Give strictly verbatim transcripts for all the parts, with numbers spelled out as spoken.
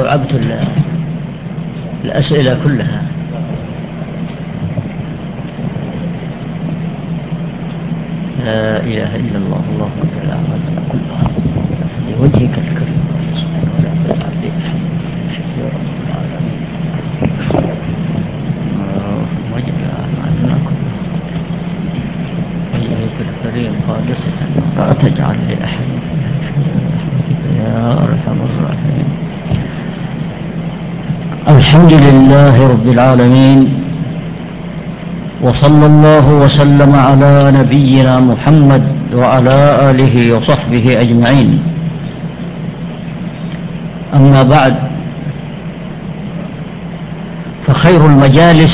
استوعبت الأسئلة كلها. لا إله إلا الله، الله أكبر، أعمالنا كلها لوجهك الكريم وجه أعمالنا كلها وجهك الكريم خالصة لا تجعل لأحد يا أرحم الراحمين. الحمد لله رب العالمين، وصلى الله وسلم على نبينا محمد وعلى آله وصحبه أجمعين. أما بعد، فخير المجالس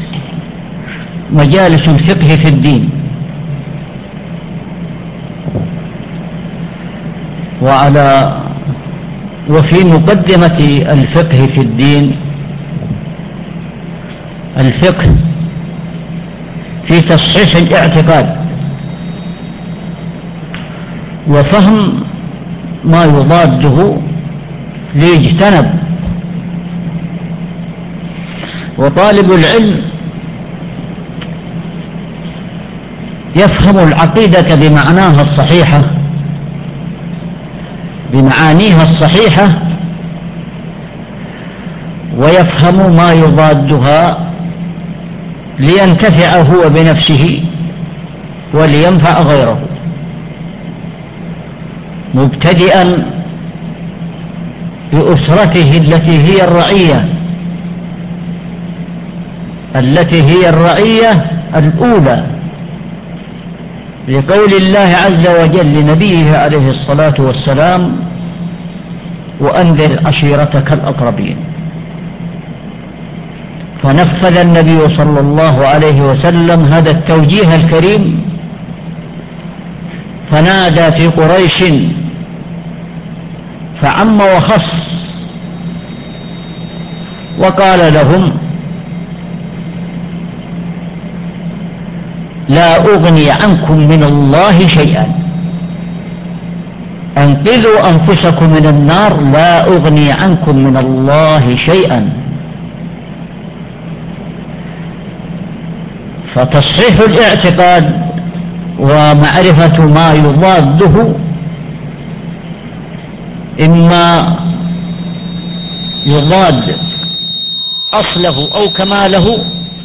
مجالس الفقه في الدين، وعلى وفي مقدمة الفقه في الدين الفقه في تصحيح الاعتقاد وفهم ما يضاده ليجتنب. وطالب العلم يفهم العقيدة بمعناها الصحيحة بمعانيها الصحيحة، ويفهم ما يضادها لينتفع هو بنفسه ولينفع غيره، مبتدئا بأسرته التي هي الرعية التي هي الرعية الأولى، لقول الله عز وجل لنبيه عليه الصلاة والسلام: وأنذر عشيرتك الأقربين. فنفذ النبي صلى الله عليه وسلم هذا التوجيه الكريم، فنادى في قريش فعم وخص، وقال لهم: لا أغني عنكم من الله شيئا، أنقذوا أنفسكم من النار، لا أغني عنكم من الله شيئا. فتصحيح الاعتقاد ومعرفة ما يضاده، إما يضاد أصله أو كماله،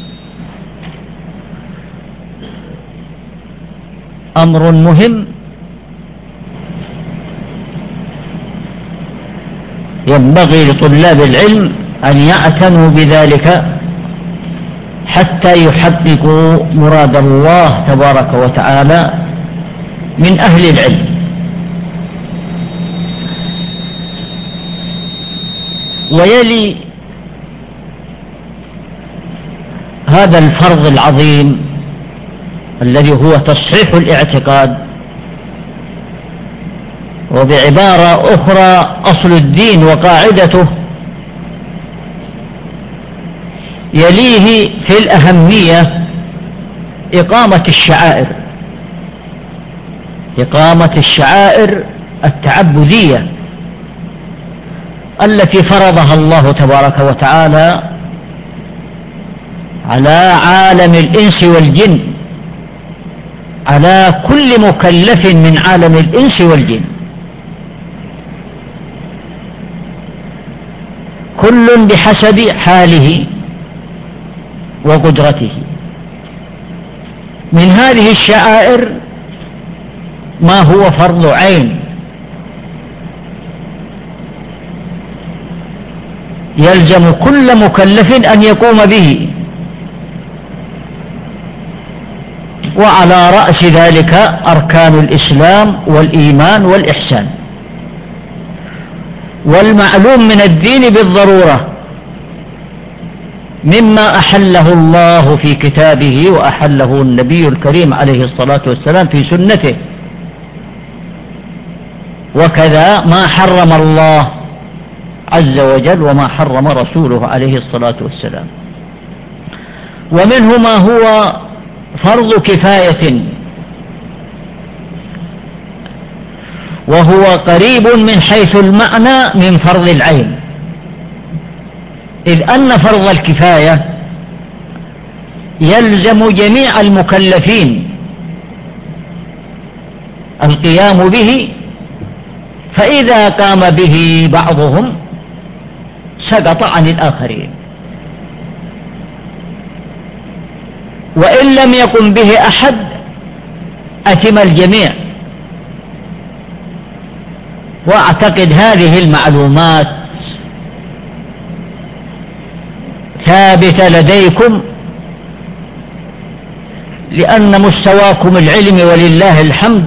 أمر مهم ينبغي لطلاب العلم أن يعتنوا بذلك حتى يحققوا مراد الله تبارك وتعالى من أهل العلم. ويلي هذا الفرض العظيم الذي هو تصحيح الاعتقاد، وبعبارة أخرى أصل الدين وقاعدته، يليه في الأهمية إقامة الشعائر إقامة الشعائر التعبدية التي فرضها الله تبارك وتعالى على عالم الإنس والجن، على كل مكلف من عالم الإنس والجن، كل بحسب حاله وقدرته. من هذه الشعائر ما هو فرض عين، يلزم كل مكلف أن يقوم به، وعلى رأس ذلك أركان الإسلام والإيمان والإحسان. والمعلوم من الدين بالضرورة مما أحله الله في كتابه وأحله النبي الكريم عليه الصلاة والسلام في سنته، وكذا ما حرم الله عز وجل وما حرم رسوله عليه الصلاة والسلام. ومنه ما هو فرض كفاية، وهو قريب من حيث المعنى من فرض العين، إذ أن فرض الكفاية يلزم جميع المكلفين القيام به، فإذا قام به بعضهم سقط عن الآخرين، وإن لم يقم به أحد أتم الجميع. وأعتقد هذه المعلومات ثابتة لديكم، لأن مستواكم العلمي ولله الحمد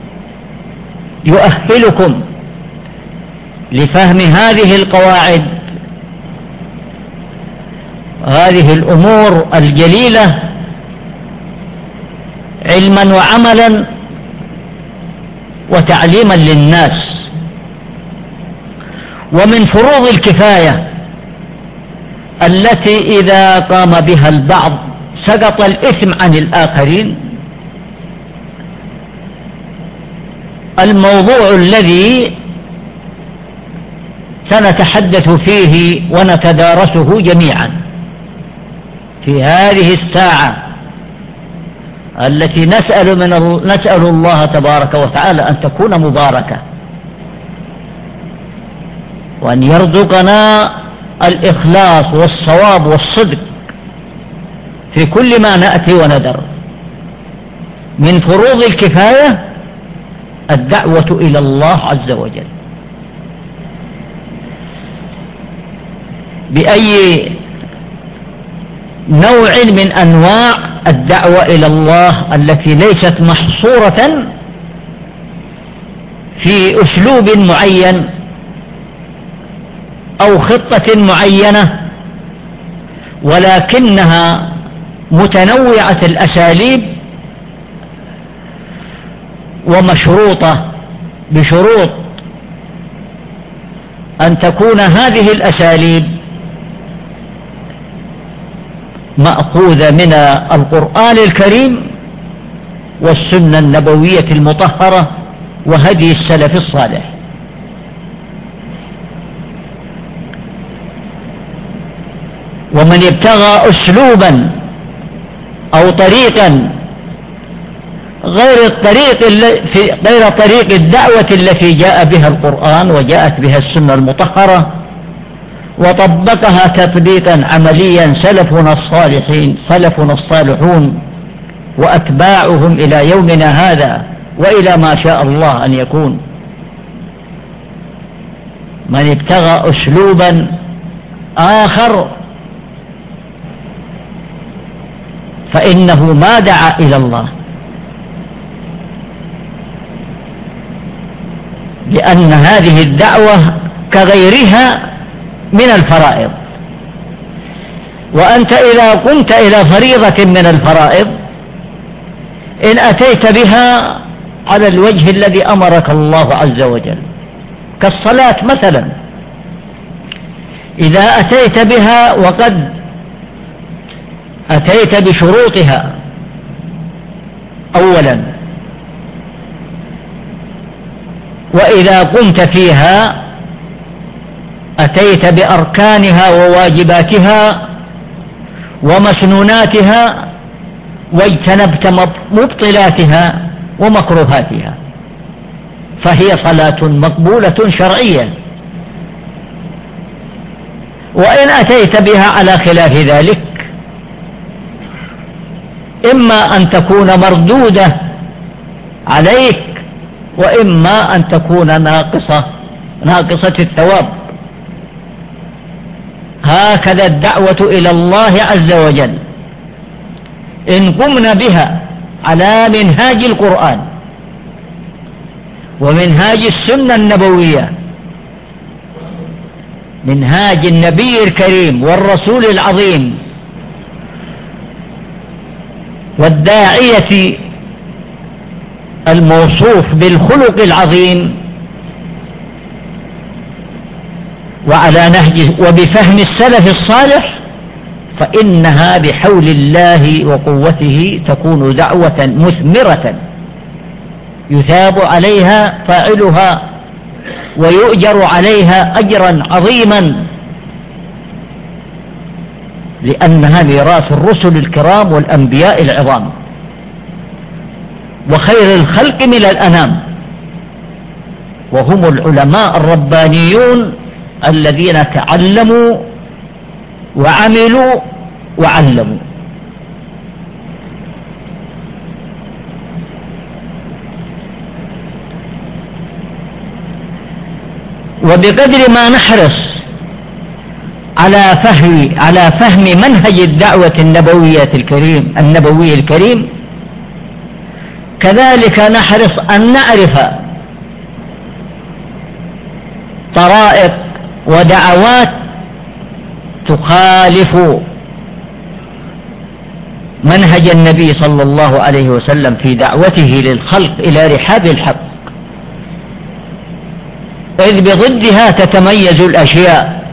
يؤهلكم لفهم هذه القواعد، هذه الأمور الجليلة علما وعملا وتعليما للناس. ومن فروض الكفاية التي إذا قام بها البعض سقط الإثم عن الآخرين الموضوع الذي سنتحدث فيه ونتدارسه جميعا في هذه الساعة التي نسأل, من نسأل الله تبارك وتعالى أن تكون مباركة، وأن يرزقنا الإخلاص والصواب والصدق في كل ما نأتي وندر. من فروض الكفاية الدعوة إلى الله عز وجل بأي نوع من أنواع الدعوة إلى الله التي ليست محصورة في أسلوب معين أو خطة معينة، ولكنها متنوعة الأساليب ومشروطة بشروط أن تكون هذه الأساليب مأخوذة من القرآن الكريم والسنة النبوية المطهرة وهدي السلف الصالح. ومن ابتغى أسلوبا أو طريقا غير الطريق غير طريق الدعوة التي جاء بها القرآن وجاءت بها السنة المطهرة وطبقها تطبيقا عمليا سلفنا الصالحين سلفنا الصالحون وأتباعهم إلى يومنا هذا وإلى ما شاء الله أن يكون، من ابتغى أسلوبا آخر فإنه ما دعا إلى الله، لأن هذه الدعوة كغيرها من الفرائض، وأنت إذا قمت إلى فريضة من الفرائض إن أتيت بها على الوجه الذي أمرك الله عز وجل كالصلاة مثلا، إذا أتيت بها وقد أتيت بشروطها أولا، وإذا قمت فيها أتيت بأركانها وواجباتها ومسنوناتها واجتنبت مبطلاتها ومكروهاتها، فهي صلاة مقبولة شرعيا. وإن أتيت بها على خلاف ذلك إما أن تكون مردودة عليك وإما أن تكون ناقصة ناقصة الثواب. هكذا الدعوة إلى الله عز وجل إن قمنا بها على منهاج القرآن ومنهاج السنة النبوية، منهاج النبي الكريم والرسول العظيم والداعية الموصوف بالخلق العظيم، وعلى نهجه وبفهم السلف الصالح، فإنها بحول الله وقوته تكون دعوة مثمرة يثاب عليها فاعلها ويؤجر عليها أجرا عظيما لأنها ميراث الرسل الكرام والأنبياء العظام وخير الخلق من الأنام، وهم العلماء الربانيون الذين تعلموا وعملوا وعلموا. وبقدر ما نحرص على فهم على فهم منهج الدعوة النبوية الكريم النبوي الكريم، كذلك نحرص أن نعرف طرائق ودعوات تخالف منهج النبي صلى الله عليه وسلم في دعوته للخلق إلى رحاب الحق، إذ بضدها تتميز الأشياء.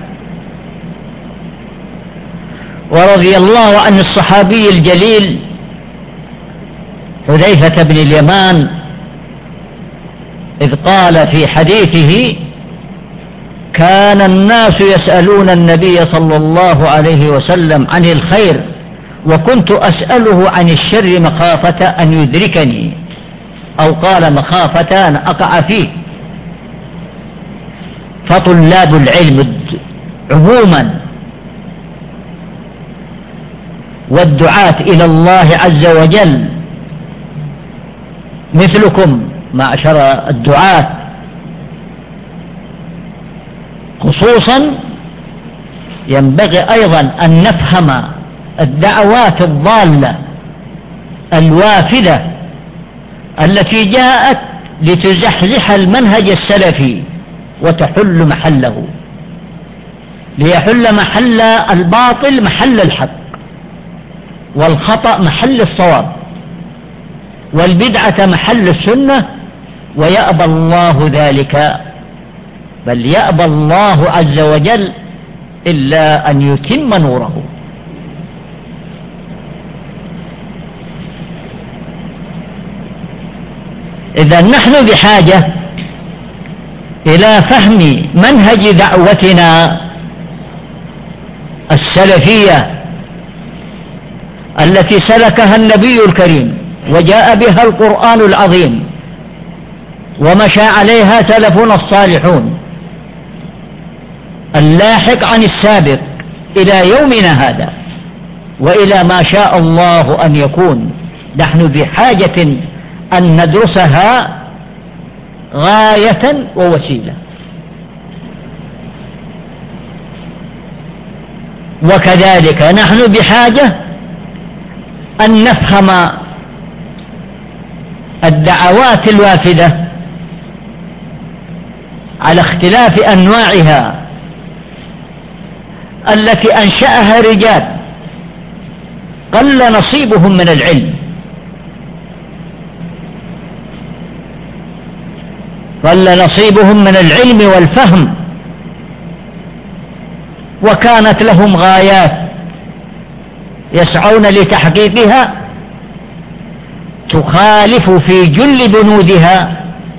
ورضي الله عن الصحابي الجليل حذيفة بن اليمان إذ قال في حديثه: كان الناس يسألون النبي صلى الله عليه وسلم عن الخير وكنت أسأله عن الشر مخافة أن يدركني، أو قال مخافة أن أقع فيه. فطلاب العلم عموما والدعاة إلى الله عز وجل مثلكم معشر الدعاة خصوصا ينبغي أيضا أن نفهم الدعوات الضالة الوافدة التي جاءت لتزحزح المنهج السلفي وتحل محله، ليحل محل الباطل محل الحق، والخطأ محل الصواب، والبدعة محل السنة، ويأبى الله ذلك، بل يأبى الله عز وجل إلا أن يتم نوره. إذن نحن بحاجة إلى فهم منهج دعوتنا السلفية التي سلكها النبي الكريم وجاء بها القرآن العظيم ومشى عليها سلفنا الصالحون اللاحق عن السابق إلى يومنا هذا وإلى ما شاء الله أن يكون. نحن بحاجة أن ندرسها غاية ووسيلة. وكذلك نحن بحاجة أن نفهم الدعوات الوافدة على اختلاف أنواعها التي أنشأها رجال قل نصيبهم من العلم، قل نصيبهم من العلم والفهم، وكانت لهم غايات يسعون لتحقيقها تخالف في جل بنودها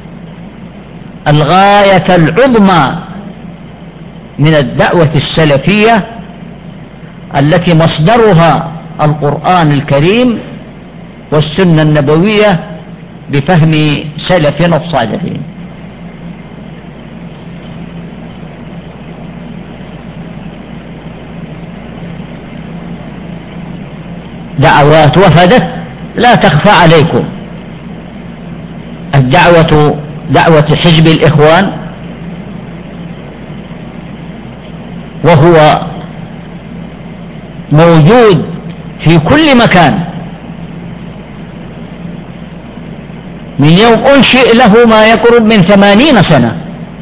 الغاية العظمى من الدعوة السلفية التي مصدرها القرآن الكريم والسنة النبوية بفهم سلفنا الصالحين. دعوات وفدت لا تخفى عليكم. الدعوة دعوة حزب الإخوان، وهو موجود في كل مكان من يوم أنشئ له ما يقرب من ثمانين سنة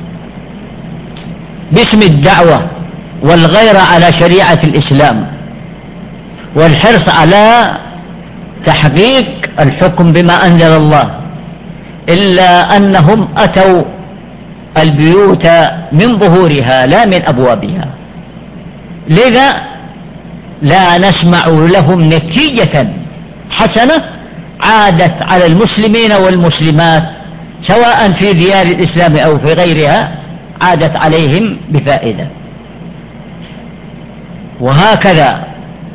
باسم الدعوة والغيرة على شريعة الإسلام والحرص على تحقيق الحكم بما أنزل الله، إلا أنهم أتوا البيوت من ظهورها لا من أبوابها، لذا لا نسمع لهم نتيجة حسنة عادت على المسلمين والمسلمات سواء في ديار الإسلام أو في غيرها، عادت عليهم بفائدة. وهكذا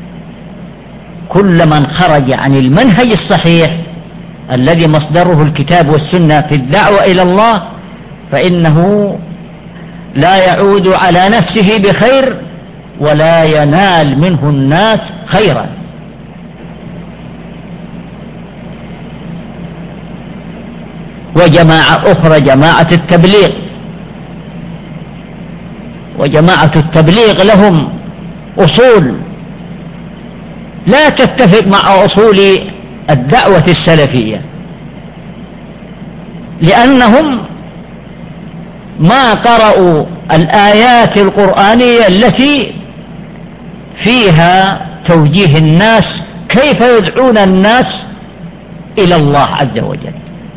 كل من خرج عن المنهج الصحيح الذي مصدره الكتاب والسنة في الدعوة إلى الله فإنه لا يعود على نفسه بخير ولا ينال منه الناس خيرا. وجماعة أخرى جماعة التبليغ، وجماعة التبليغ لهم أصول لا تتفق مع أصول الدعوة السلفية، لأنهم ما قرأوا الآيات القرآنية التي فيها توجيه الناس كيف يدعون الناس إلى الله عز وجل،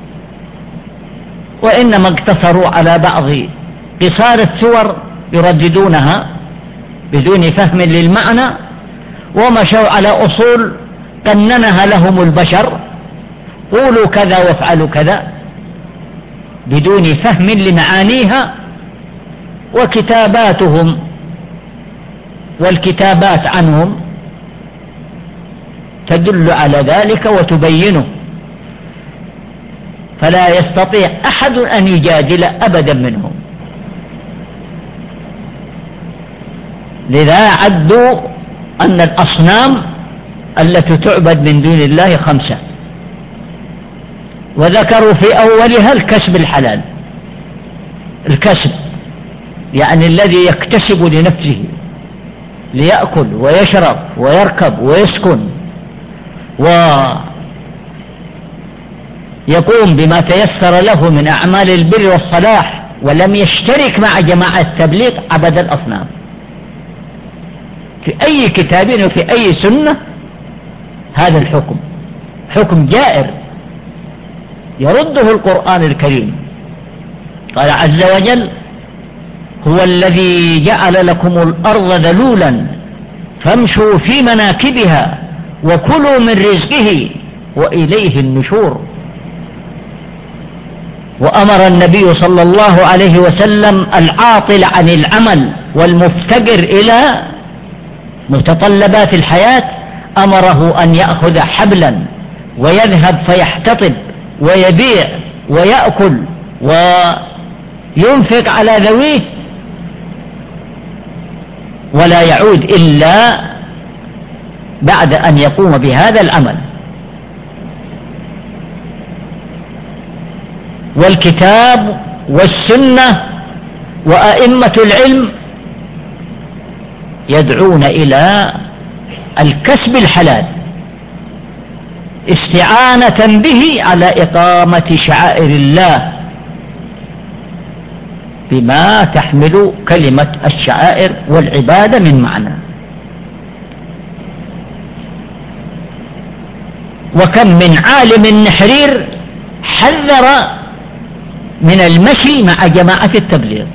وإنما اقتصروا على بعض قصار السور يرددونها بدون فهم للمعنى، ومشوا على أصول قننها لهم البشر، قولوا كذا وافعلوا كذا بدون فهم لمعانيها. وكتاباتهم والكتابات عنهم تدل على ذلك وتبينه، فلا يستطيع أحد أن يجادل أبدا منهم. لذا عدوا أن الأصنام التي تعبد من دون الله خمسة، وذكروا في أولها الكسب الحلال. الكسب يعني الذي يكتسب لنفسه ليأكل ويشرب ويركب ويسكن ويقوم بما تيسر له من أعمال البر والصلاح، ولم يشترك مع جماعة التبليغ عبد الأصنام. في أي كتاب وفي أي سنة هذا الحكم حكم جائر يرده القرآن الكريم. قال عز وجل: هو الذي جعل لكم الأرض ذلولا فامشوا في مناكبها وكلوا من رزقه وإليه النشور. وأمر النبي صلى الله عليه وسلم العاطل عن العمل والمفتقر إلى متطلبات الحياة، أمره أن يأخذ حبلا ويذهب فيحتطب ويبيع ويأكل وينفق على ذويه، ولا يعود إلا بعد أن يقوم بهذا العمل. والكتاب والسنة وأئمة العلم يدعون إلى الكسب الحلال استعانة به على إقامة شعائر الله بما تحمل كلمة الشعائر والعبادة من معنى. وكم من عالم نحرير حذر من المشي مع جماعة التبليغ،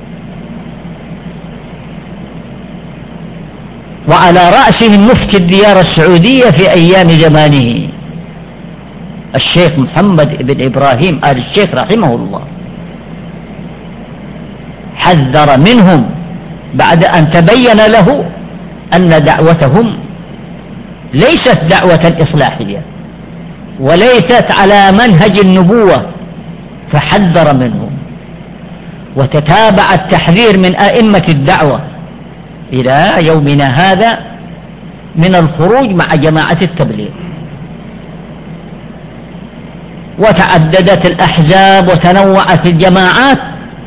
وعلى رأسهم مفتي الديار السعودية في أيام زمانه الشيخ محمد بن إبراهيم آل الشيخ رحمه الله، حذر منهم بعد أن تبين له أن دعوتهم ليست دعوة إصلاحية وليست على منهج النبوة، فحذر منهم. وتتابع التحذير من أئمة الدعوة إلى يومنا هذا من الخروج مع جماعة التبليغ. وتعددت الأحزاب وتنوعت الجماعات،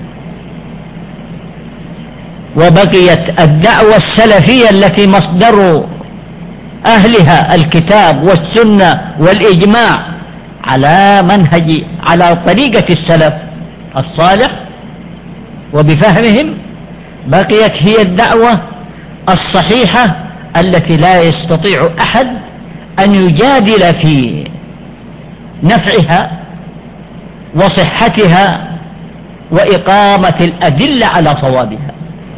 وبقيت الدعوة السلفية التي مصدر أهلها الكتاب والسنة والإجماع على منهج على طريقة السلف الصالح وبفهمهم، بقيت هي الدعوة الصحيحة التي لا يستطيع أحد أن يجادل في نفعها وصحتها وإقامة الأدلة على صوابها.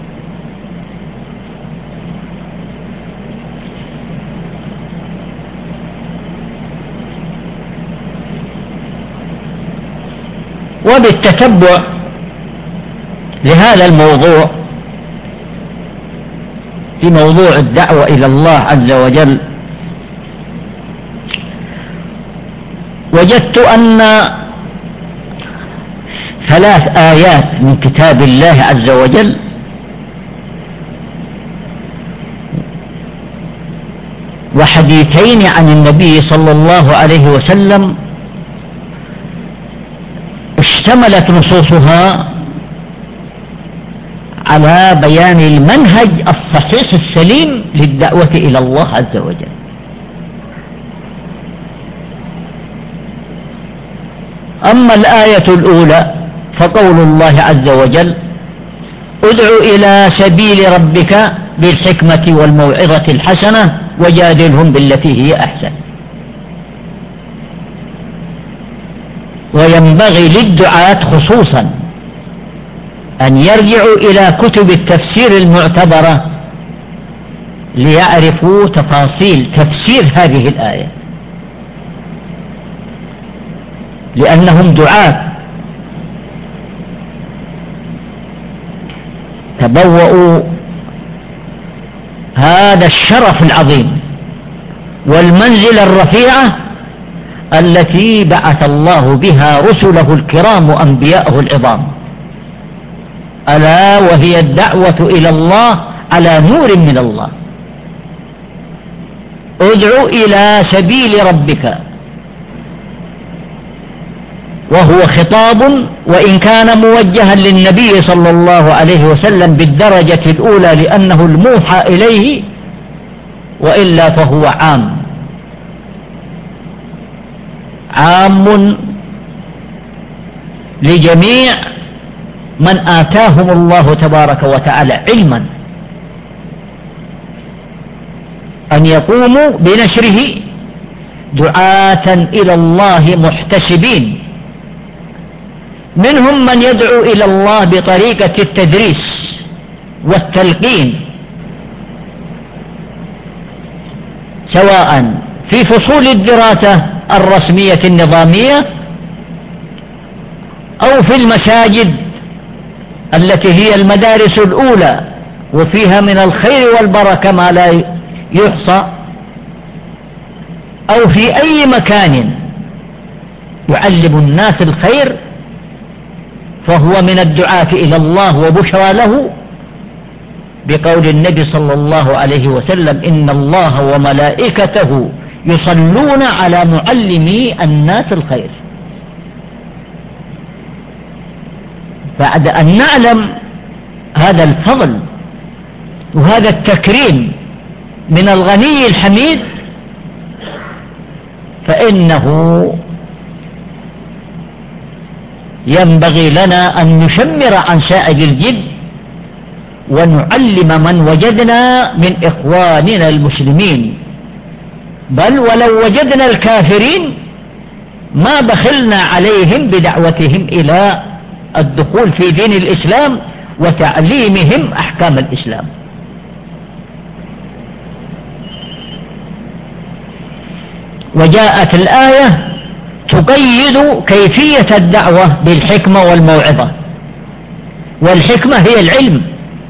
وبالتتبع لهذا الموضوع في موضوع الدعوة إلى الله عز وجل وجدت أن ثلاث آيات من كتاب الله عز وجل وحديثين عن النبي صلى الله عليه وسلم اشتملت نصوصها على بيان المنهج الصحيح السليم للدعوة إلى الله عز وجل. أما الآية الأولى فقول الله عز وجل: ادع إلى سبيل ربك بالحكمة والموعظة الحسنة وجادلهم بالتي هي أحسن. وينبغي للدعاة خصوصا أن يرجعوا إلى كتب التفسير المعتبرة ليعرفوا تفاصيل تفسير هذه الآية، لأنهم دعاة تبوأوا هذا الشرف العظيم والمنزلة الرفيعة التي بعث الله بها رسله الكرام وأنبياءه العظام، ألا وهي الدعوة إلى الله على نور من الله. ادع إلى سبيل ربك، وهو خطاب وإن كان موجها للنبي صلى الله عليه وسلم بالدرجة الأولى لأنه الموحى إليه، وإلا فهو عام عام لجميع من آتاهم الله تبارك وتعالى علما أن يقوموا بنشره دعاة إلى الله محتسبين. منهم من يدعو إلى الله بطريقة التدريس والتلقين، سواء في فصول الدراسة الرسمية النظامية أو في المساجد التي هي المدارس الأولى وفيها من الخير والبركة ما لا يحصى، أو في أي مكان يعلم الناس الخير، فهو من الدعاة إلى الله وبشرى له، بقول النبي صلى الله عليه وسلم: إن الله وملائكته يصلون على معلمي الناس الخير. بعد أن نعلم هذا الفضل وهذا التكريم من الغني الحميد، فإنه ينبغي لنا أن نشمر عن سائد الجد ونعلم من وجدنا من إخواننا المسلمين، بل ولو وجدنا الكافرين ما بخلنا عليهم بدعوتهم إلى الدخول في دين الإسلام وتعليمهم أحكام الإسلام. وجاءت الآية تقيد كيفية الدعوة بالحكمة والموعظة، والحكمة هي العلم،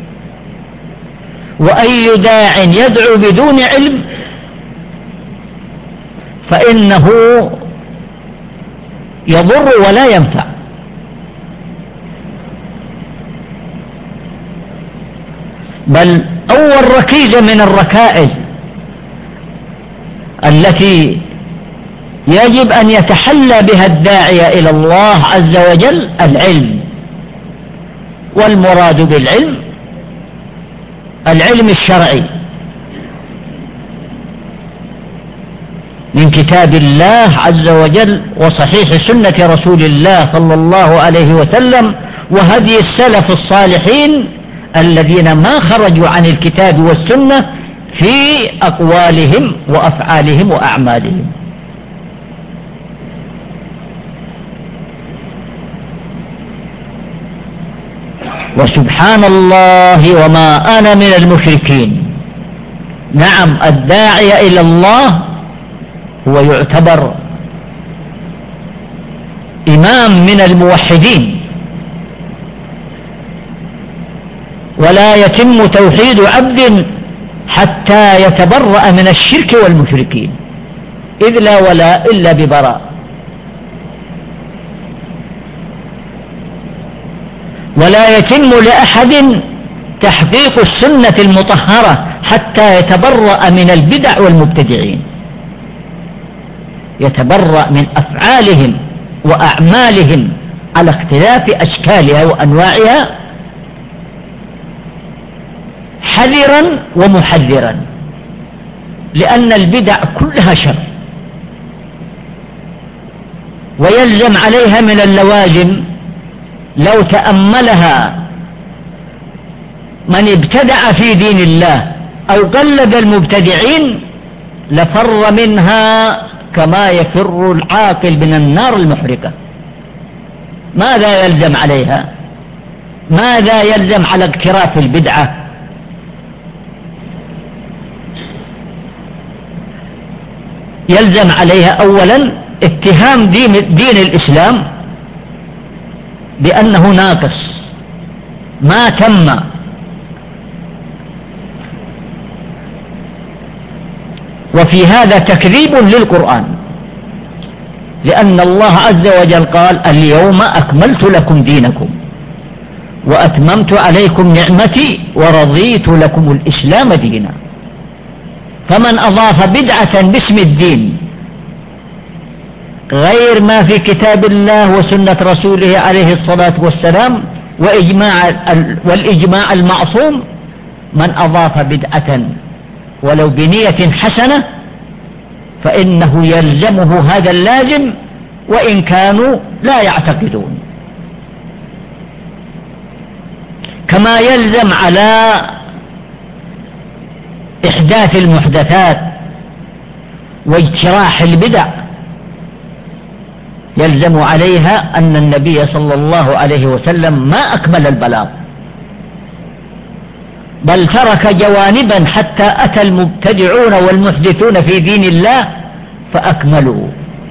وأي داع يدعو بدون علم فإنه يضر ولا ينفع. بل أول ركيزة من الركائز التي يجب أن يتحلى بها الداعية إلى الله عز وجل العلم. والمراد بالعلم العلم الشرعي من كتاب الله عز وجل وصحيح سنة رسول الله صلى الله عليه وسلم وهدي السلف الصالحين الذين ما خرجوا عن الكتاب والسنة في أقوالهم وأفعالهم وأعمالهم. وسبحان الله وما أنا من المشركين. نعم، الداعي إلى الله هو يعتبر إمام من الموحدين، ولا يتم توحيد عبد حتى يتبرأ من الشرك والمشركين، إذ لا ولا إلا ببراء. ولا يتم لأحد تحقيق السنة المطهرة حتى يتبرأ من البدع والمبتدعين، يتبرأ من أفعالهم وأعمالهم على اختلاف أشكالها وأنواعها حذرا ومحذرا، لأن البدع كلها شر، ويلزم عليها من اللوازم لو تأملها من ابتدع في دين الله أو قلد المبتدعين لفر منها كما يفر العاقل من النار المحرقة. ماذا يلزم عليها؟ ماذا يلزم على اقتراف البدعة؟ يلزم عليها أولا اتهام دين, دين الإسلام بأنه ناقص ما تم، وفي هذا تكذيب للقرآن، لأن الله عز وجل قال اليوم أكملت لكم دينكم وأتممت عليكم نعمتي ورضيت لكم الإسلام دينا. فمن أضاف بدعة باسم الدين غير ما في كتاب الله وسنة رسوله عليه الصلاة والسلام وإجماع والإجماع المعصوم، من أضاف بدعة ولو بنية حسنة فإنه يلزمه هذا اللازم وإن كانوا لا يعتقدون. كما يلزم على إحداث المحدثات واجتراح البدع يلزم عليها أن النبي صلى الله عليه وسلم ما أكمل البلاغ، بل ترك جوانبا حتى أتى المبتدعون والمحدثون في دين الله فأكملوا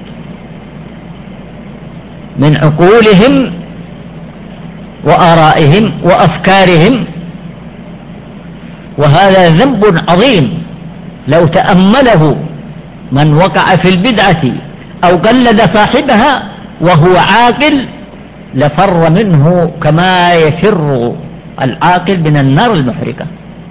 من عقولهم وآرائهم وأفكارهم، وهذا ذنب عظيم لو تأمله من وقع في البدعة أو قلد صاحبها وهو عاقل لفر منه كما يفر العاقل من النار المحرقة.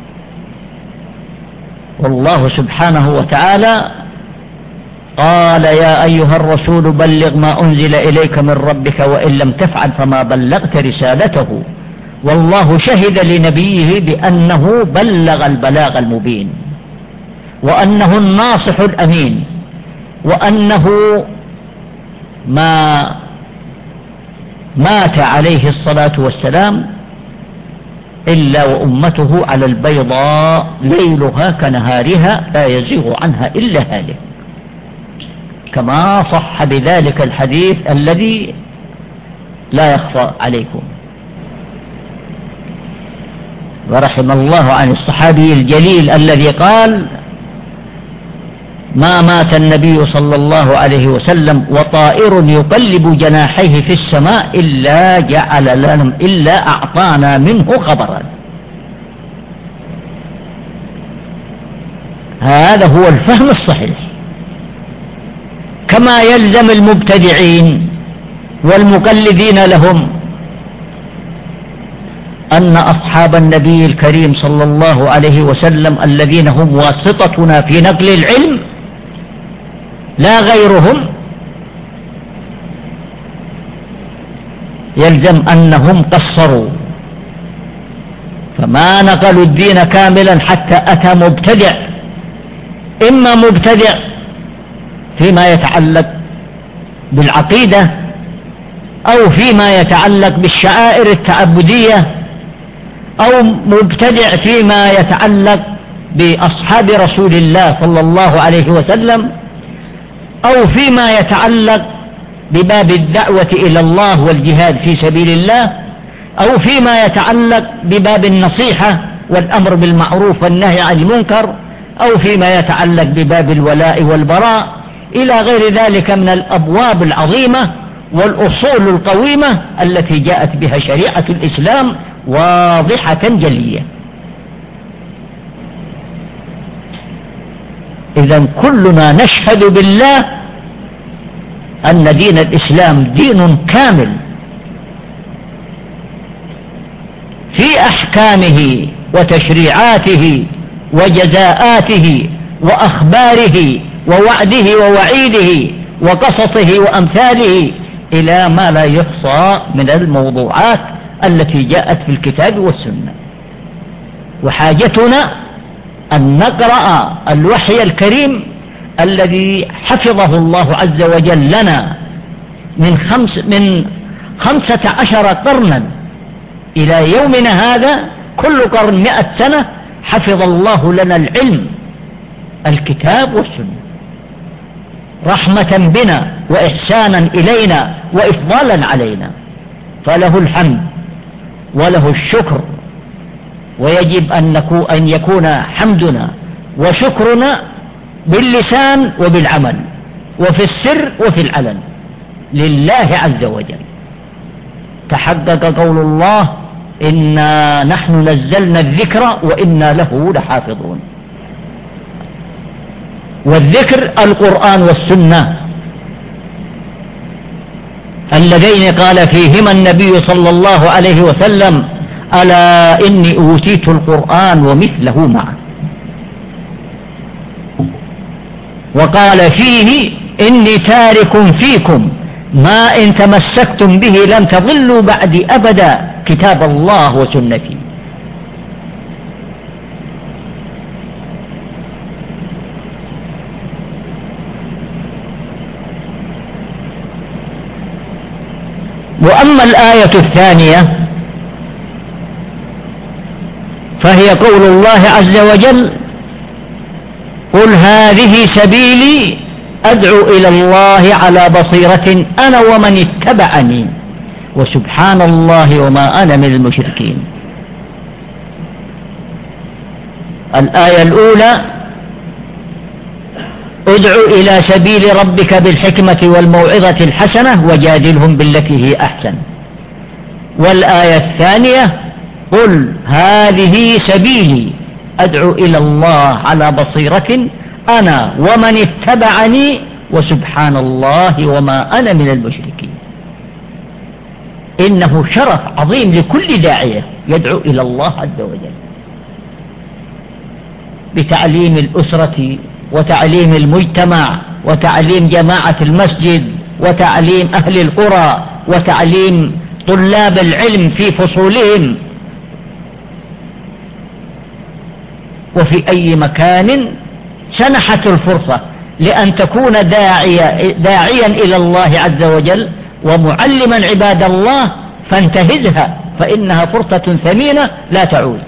والله سبحانه وتعالى قال يا أيها الرسول بلغ ما أنزل إليك من ربك وإن لم تفعل فما بلغت رسالته والله شهد لنبيه بأنه بلغ البلاغ المبين وأنه الناصح الأمين وأنه ما مات عليه الصلاة والسلام إلا وأمته على البيضاء ليلها كنهارها لا يزيغ عنها إلا هالك، كما صح بذلك الحديث الذي لا يخفى عليكم. ورحم الله عن الصحابي الجليل الذي قال ما مات النبي صلى الله عليه وسلم وطائر يقلب جناحيه في السماء إلا جعل لنا إلا أعطانا منه خبرا. هذا هو الفهم الصحيح. كما يلزم المبتدعين والمقلدين لهم أن أصحاب النبي الكريم صلى الله عليه وسلم الذين هم واسطتنا في نقل العلم لا غيرهم يلزم أنهم قصروا فما نقلوا الدين كاملا حتى أتى مبتدع، إما مبتدع فيما يتعلق بالعقيدة أو فيما يتعلق بالشعائر التعبدية أو مبتدع فيما يتعلق بأصحاب رسول الله صلى الله عليه وسلم أو فيما يتعلق بباب الدعوة إلى الله والجهاد في سبيل الله أو فيما يتعلق بباب النصيحة والأمر بالمعروف والنهي عن المنكر أو فيما يتعلق بباب الولاء والبراء إلى غير ذلك من الأبواب العظيمة والأصول القويمة التي جاءت بها شريعة الإسلام واضحة جلية. إذن كلنا نشهد بالله أن دين الإسلام دين كامل في أحكامه وتشريعاته وجزاءاته وأخباره ووعده ووعيده وقصصه وأمثاله إلى ما لا يحصى من الموضوعات التي جاءت في الكتاب والسنة. وحاجتنا أن نقرأ الوحي الكريم الذي حفظه الله عز وجل لنا من خمس من خمسة عشر قرنا إلى يومنا هذا، كل قرن مئة سنة حفظ الله لنا العلم، الكتاب والسنة، رحمة بنا وإحسانا إلينا وإفضالا علينا، فله الحمد وله الشكر. ويجب أن يكون حمدنا وشكرنا باللسان وبالعمل وفي السر وفي العلن لله عز وجل. تحقق قول الله: إنا نحن نزلنا الذكر وإنا له لحافظون. والذكر القرآن والسنة اللذين قال فيهما النبي صلى الله عليه وسلم: ألا إني أوتيت القرآن ومثله معه. وقال فيه: إني تارك فيكم ما إن تمسكتم به لن تضلوا بعدي أبدا، كتاب الله وسنتي. وأما الآية الثانية فهي قول الله عز وجل: قل هذه سبيلي أدعو إلى الله على بصيرة أنا ومن اتبعني وسبحان الله وما أنا من المشركين. الآية الأولى: ادعو إلى سبيل ربك بالحكمة والموعظة الحسنة وجادلهم بالتي هي أحسن. والآية الثانية: قل هذه سبيلي أدعو إلى الله على بصيرة أنا ومن اتبعني وسبحان الله وما أنا من المشركين. إنه شرف عظيم لكل داعية يدعو إلى الله عز وجل بتعليم الأسرة وتعليم المجتمع وتعليم جماعة المسجد وتعليم أهل القرى وتعليم طلاب العلم في فصولهم وفي أي مكان سنحت الفرصة لأن تكون داعية داعيا إلى الله عز وجل ومعلما عباد الله، فانتهزها فإنها فرصة ثمينة لا تعود.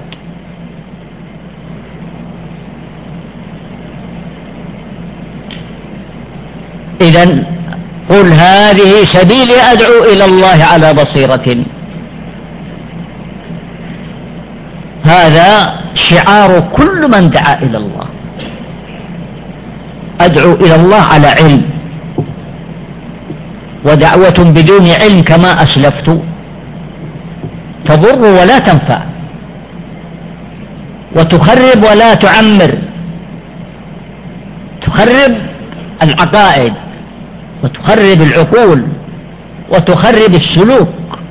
إذن قل هذه سبيلي أدعو إلى الله على بصيرة، هذا شعار كل من دعا إلى الله. أدعو إلى الله على علم، ودعوة بدون علم كما أسلفت تضر ولا تنفع وتخرب ولا تعمر، تخرب العقائد وتخرب العقول وتخرب السلوك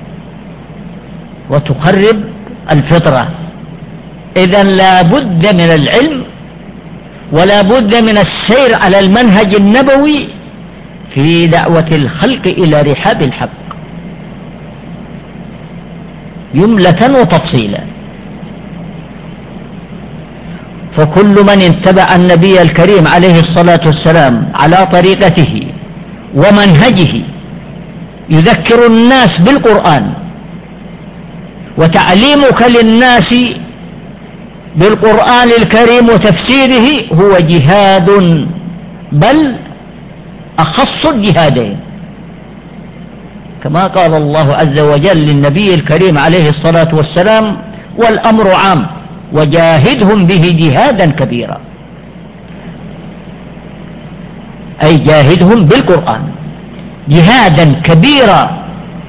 وتخرب الفطرة. إذن لا بد من العلم ولا بد من السير على المنهج النبوي في دعوة الخلق إلى رحاب الحق جملة وتفصيلا. فكل من اتبع النبي الكريم عليه الصلاة والسلام على طريقته ومنهجه يذكر الناس بالقرآن، وتعليمك للناس بالقرآن الكريم وتفسيره هو جهاد، بل أخص الجهادين، كما قال الله عز وجل للنبي الكريم عليه الصلاة والسلام: والأمر عام وجاهدهم به جهادا كبيرا، أي جاهدهم بالقرآن جهادا كبيرا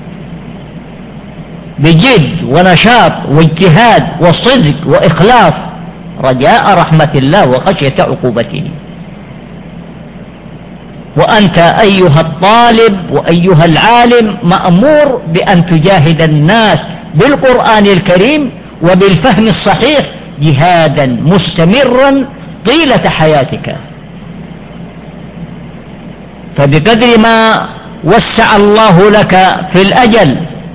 بجد ونشاط واجتهاد وصدق وإخلاص رجاء رحمة الله وخشية عقوبته. وأنت أيها الطالب وأيها العالم مأمور بأن تجاهد الناس بالقرآن الكريم وبالفهم الصحيح جهادا مستمرا طيلة حياتك. فبقدر ما وسع الله لك في الأجل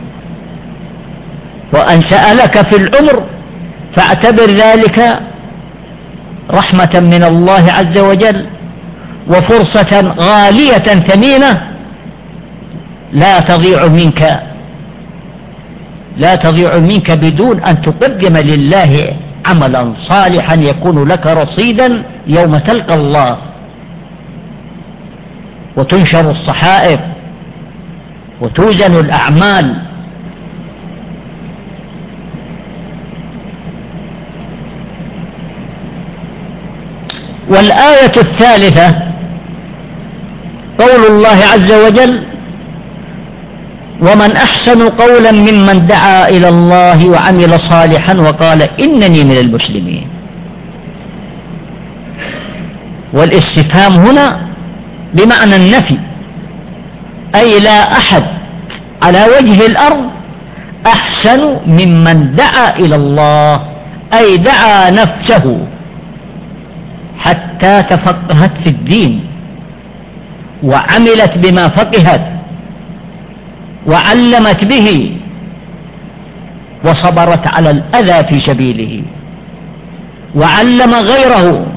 وأنشأ لك في العمر فاعتبر ذلك رحمة من الله عز وجل وفرصة غالية ثمينة لا تضيع منك لا تضيع منك بدون أن تقدم لله عملا صالحا يكون لك رصيدا يوم تلقى الله وتنشر الصحائف وتوزن الأعمال. والآية الثالثة قول الله عز وجل: ومن أحسن قولا ممن دعا إلى الله وعمل صالحا وقال إنني من المسلمين. والاستفهام هنا بمعنى النفي، أي لا أحد على وجه الأرض أحسن ممن دعا إلى الله، أي دعا نفسه حتى تفقهت في الدين وعملت بما فقهت وعلمت به وصبرت على الأذى في سبيله وعلم غيره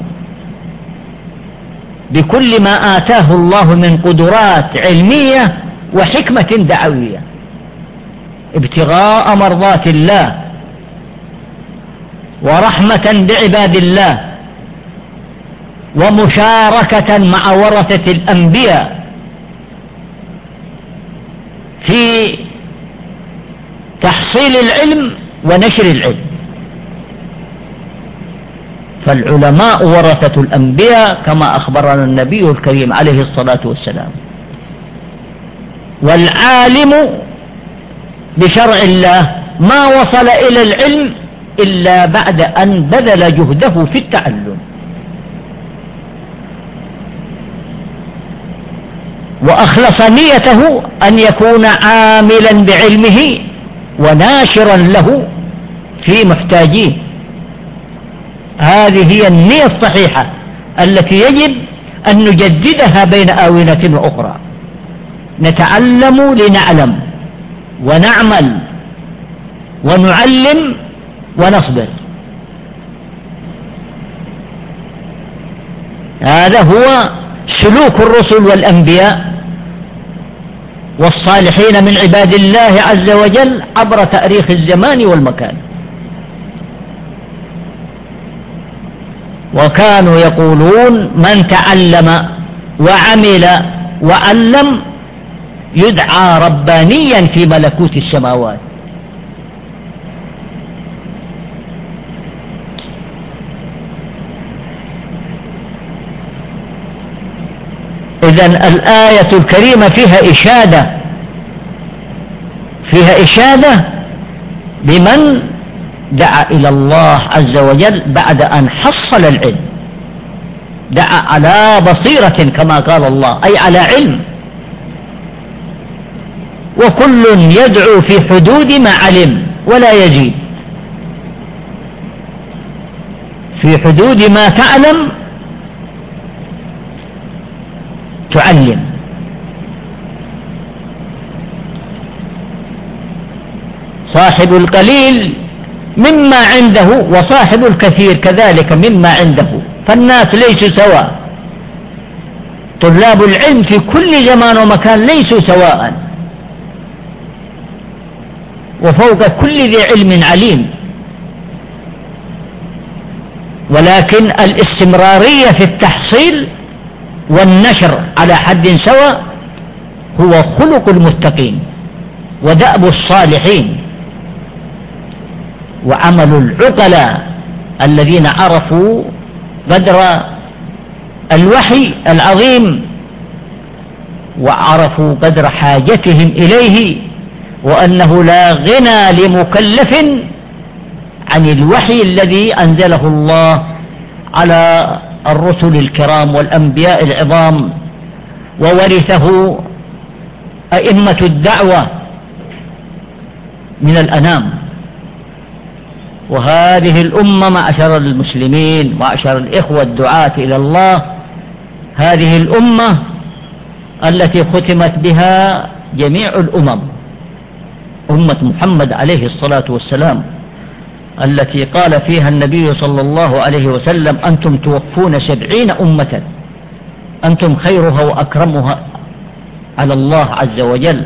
بكل ما آتاه الله من قدرات علمية وحكمة دعوية ابتغاء مرضات الله ورحمة بعباد الله ومشاركة مع ورثة الأنبياء في تحصيل العلم ونشر العلم. فالعلماء ورثة الأنبياء كما أخبرنا النبي الكريم عليه الصلاة والسلام. والعالم بشرع الله ما وصل إلى العلم إلا بعد أن بذل جهده في التعلم وأخلص نيته أن يكون عاملا بعلمه وناشرا له في محتاجيه. هذه هي النية الصحيحة التي يجب أن نجددها بين آونة وأخرى. نتعلم لنعلم ونعمل ونعلم ونصبر. هذا هو سلوك الرسل والأنبياء والصالحين من عباد الله عز وجل عبر تاريخ الزمان والمكان. وكانوا يقولون: من تعلم وعمل وعلم يدعى ربانيا في ملكوت السماوات. إذن الآية الكريمة فيها إشادة فيها إشادة بمن دعا إلى الله عز وجل بعد أن حصل العلم، دعا على بصيرة كما قال الله، أي على علم. وكل يدعو في حدود ما علم ولا يزيد، في حدود ما تعلم تعلم. صاحب القليل مما عنده وصاحب الكثير كذلك مما عنده، فالناس ليسوا سواء. طلاب العلم في كل زمان ومكان ليسوا سواء، وفوق كل ذي علم عليم. ولكن الاستمرارية في التحصيل والنشر على حد سواء هو خلق المتقين ودأب الصالحين وعمل العقلاء الذين عرفوا قدر الوحي العظيم وعرفوا قدر حاجتهم إليه، وأنه لا غنى لمكلف عن الوحي الذي أنزله الله على الرسل الكرام والأنبياء العظام وورثه أئمة الدعوة من الأنام. وهذه الأمة معشر المسلمين معشر الإخوة الدعاة إلى الله، هذه الأمة التي ختمت بها جميع الأمم، أمة محمد عليه الصلاة والسلام، التي قال فيها النبي صلى الله عليه وسلم: أنتم توفون سبعين أمة أنتم خيرها وأكرمها على الله عز وجل،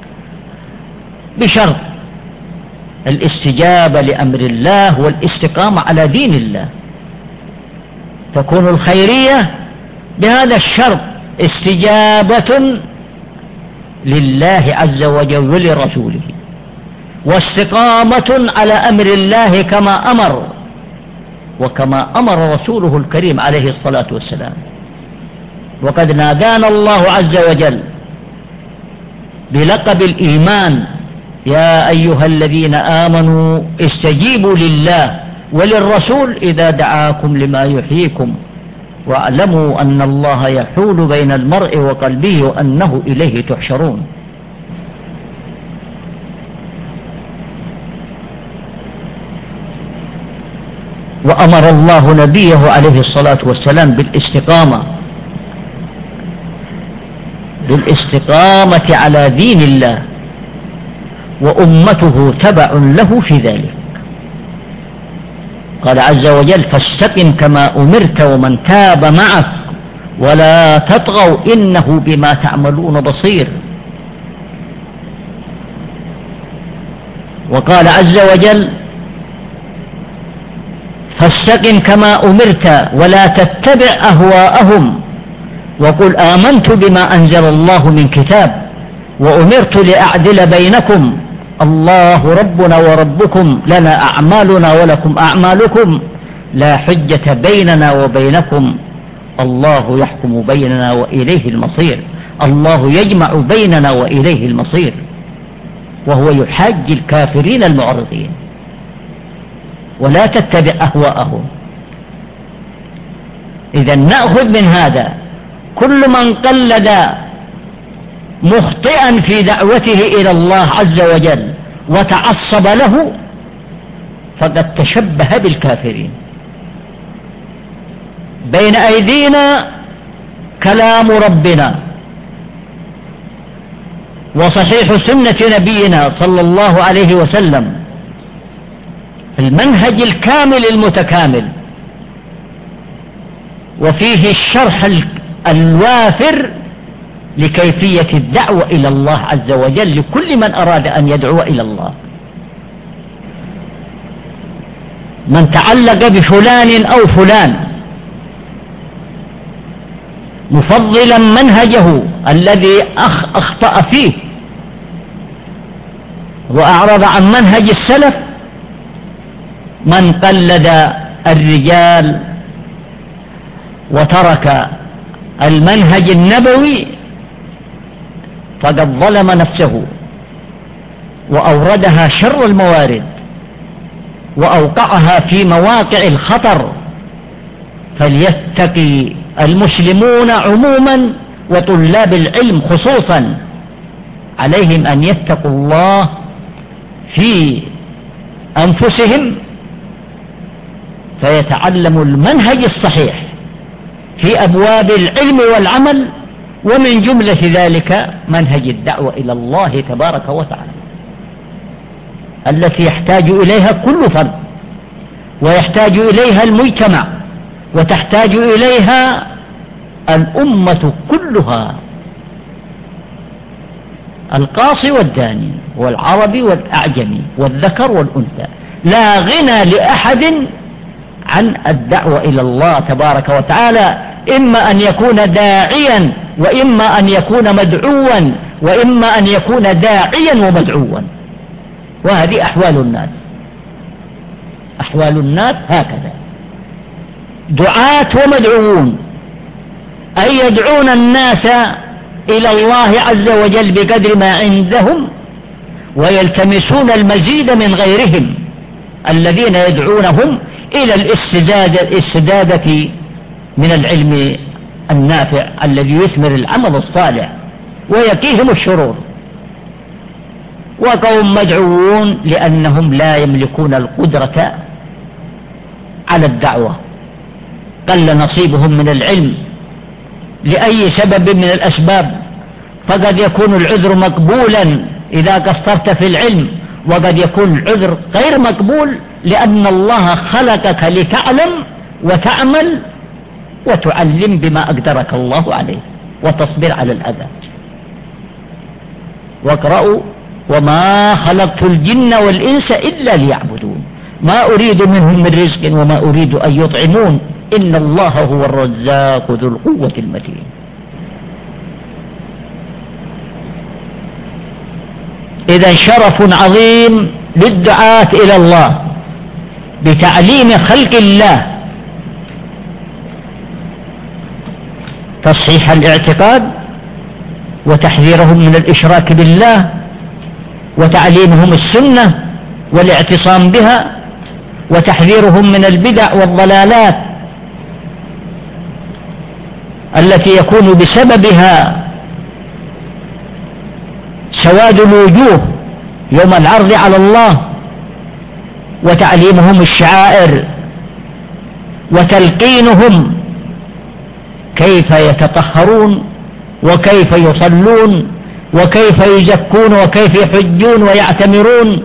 بشرط الاستجابة لأمر الله والاستقامة على دين الله. تكون الخيرية بهذا الشرط: استجابة لله عز وجل ولرسوله، واستقامة على أمر الله كما أمر وكما أمر رسوله الكريم عليه الصلاة والسلام. وقد نادانا الله عز وجل بلقب الإيمان: يا أيها الذين آمنوا استجيبوا لله وللرسول إذا دعاكم لما يحييكم واعلموا أن الله يحول بين المرء وقلبه وأنه إليه تحشرون. وأمر الله نبيه عليه الصلاة والسلام بالاستقامة بالاستقامة على دين الله، وأمته تبع له في ذلك. قال عز وجل: فاستقم كما أمرت ومن تاب معك ولا تطغوا إنه بما تعملون بصير. وقال عز وجل: فاستقم كما أمرت ولا تتبع أهواءهم وقل آمنت بما أنزل الله من كتاب وأمرت لأعدل بينكم الله ربنا وربكم لنا أعمالنا ولكم أعمالكم لا حجة بيننا وبينكم الله يحكم بيننا وإليه المصير. الله يجمع بيننا وإليه المصير، وهو يحاج الكافرين المعرضين. ولا تتبع أهواءهم. إذا نأخذ من هذا كل من قلد مخطئا في دعوته إلى الله عز وجل وتعصب له فقد تشبه بالكافرين. بين أيدينا كلام ربنا وصحيح سنة نبينا صلى الله عليه وسلم، المنهج الكامل المتكامل، وفيه الشرح الوافر لكيفية الدعوة إلى الله عز وجل لكل من أراد أن يدعو إلى الله. من تعلق بفلان أو فلان مفضلا منهجه الذي أخطأ فيه وأعرض عن منهج السلف، من قلد الرجال وترك المنهج النبوي فقد ظلم نفسه وأوردها شر الموارد وأوقعها في مواقع الخطر. فليتقي المسلمون عموما وطلاب العلم خصوصا، عليهم أن يتقوا الله في أنفسهم فيتعلموا المنهج الصحيح في أبواب العلم والعمل، ومن جملة ذلك منهج الدعوة إلى الله تبارك وتعالى التي يحتاج إليها كل فرد، ويحتاج إليها المجتمع، وتحتاج إليها الأمة كلها، القاصي والداني والعربي والأعجمي والذكر والأنثى. لا غنى لأحد عن الدعوة إلى الله تبارك وتعالى، إما أن يكون داعيا وإما أن يكون مدعوا وإما أن يكون داعيا ومدعوا. وهذه أحوال الناس، أحوال الناس هكذا، دعاة ومدعوون، أي يدعون الناس إلى الله عز وجل بقدر ما عندهم ويلتمسون المزيد من غيرهم الذين يدعونهم إلى الاستزادة, الاستزادة من العلم النافع الذي يثمر العمل الصالح ويقيهم الشرور. وقوم مدعوون لأنهم لا يملكون القدرة على الدعوة، قل نصيبهم من العلم لأي سبب من الأسباب، فقد يكون العذر مقبولا إذا قصرت في العلم، وقد يكون العذر غير مقبول لأن الله خلقك لتعلم وتعمل وتعلم بما أقدرك الله عليه وتصبر على الأذى. واقرأوا وما خلقت الجن والإنس إلا ليعبدون ما أريد منهم من رزق وما أريد أن يطعمون إن الله هو الرزاق ذو القوة المتين. إذا شرف عظيم للدعاة إلى الله بتعليم خلق الله تصحيح الاعتقاد وتحذيرهم من الإشراك بالله وتعليمهم السنة والاعتصام بها وتحذيرهم من البدع والضلالات التي يكون بسببها سواد الوجوه يوم العرض على الله، وتعليمهم الشعائر وتلقينهم كيف يتطهرون وكيف يصلون وكيف يزكون وكيف يحجون ويعتمرون،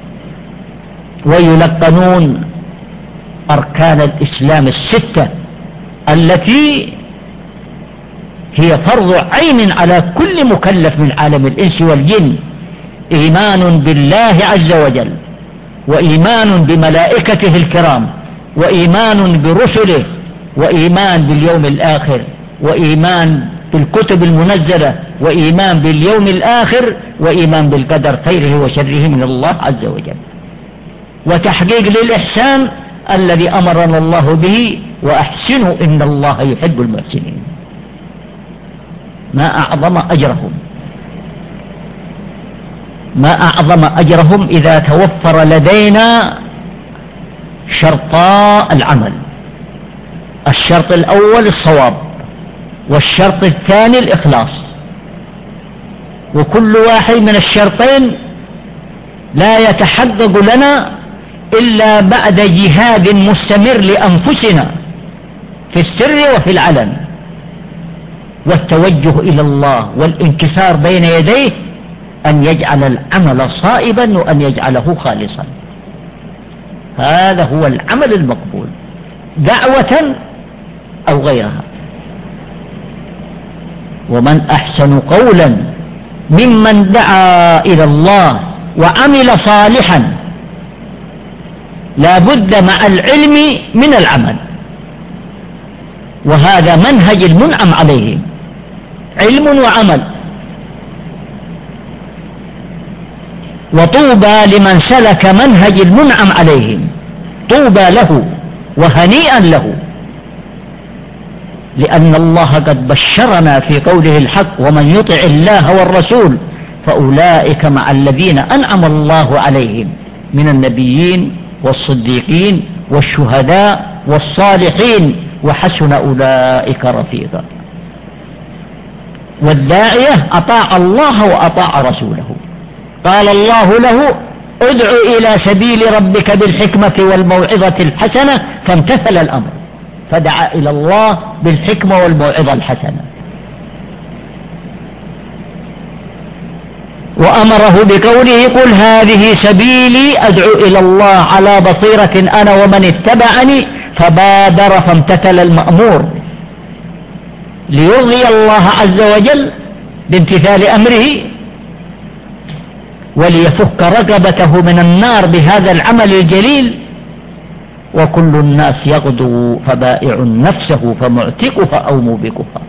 ويلقنون أركان الإسلام الستة التي هي فرض عين على كل مكلف من عالم الإنس والجن: إيمان بالله عز وجل، وإيمان بملائكته الكرام، وإيمان برسله، وإيمان باليوم الآخر، وإيمان بالكتب المنزلة، وإيمان باليوم الآخر، وإيمان بالقدر خيره وشره من الله عز وجل، وتحقيق للإحسان الذي أمرنا الله به: وأحسنوا إن الله يحب المحسنين. ما أعظم أجرهم، ما أعظم أجرهم إذا توفر لدينا شرطا العمل: الشرط الأول الصواب، والشرط الثاني الإخلاص. وكل واحد من الشرطين لا يتحقق لنا إلا بعد جهاد مستمر لأنفسنا في السر وفي العلن، والتوجه إلى الله والانكسار بين يديه أن يجعل العمل صائبا وأن يجعله خالصا. هذا هو العمل المقبول، دعوة أو غيرها. ومن أحسن قولا ممن دعا إلى الله وعمل صالحا. لا بد مع العلم من العمل، وهذا منهج المنعم عليهم: علم وعمل. وطوبى لمن سلك منهج المنعم عليهم، طوبى له وهنيئا له، لأن الله قد بشرنا في قوله الحق: ومن يطع الله والرسول فأولئك مع الذين أنعم الله عليهم من النبيين والصديقين والشهداء والصالحين وحسن أولئك رفيقا. والداعية أطاع الله وأطاع رسوله. قال الله له: ادع إلى سبيل ربك بالحكمة والموعظة الحسنة، فامتثل الأمر فدعا إلى الله بالحكمة والموعظة الحسنة. وأمره بقوله: قل هذه سبيلي أدعو إلى الله على بصيرة أنا ومن اتبعني، فبادر فامتثل المأمور ليرضي الله عز وجل بامتثال أمره وليفك رقبته من النار بهذا العمل الجليل. وكل الناس يغدو فبائع نفسه فمعتقها أو موبقها.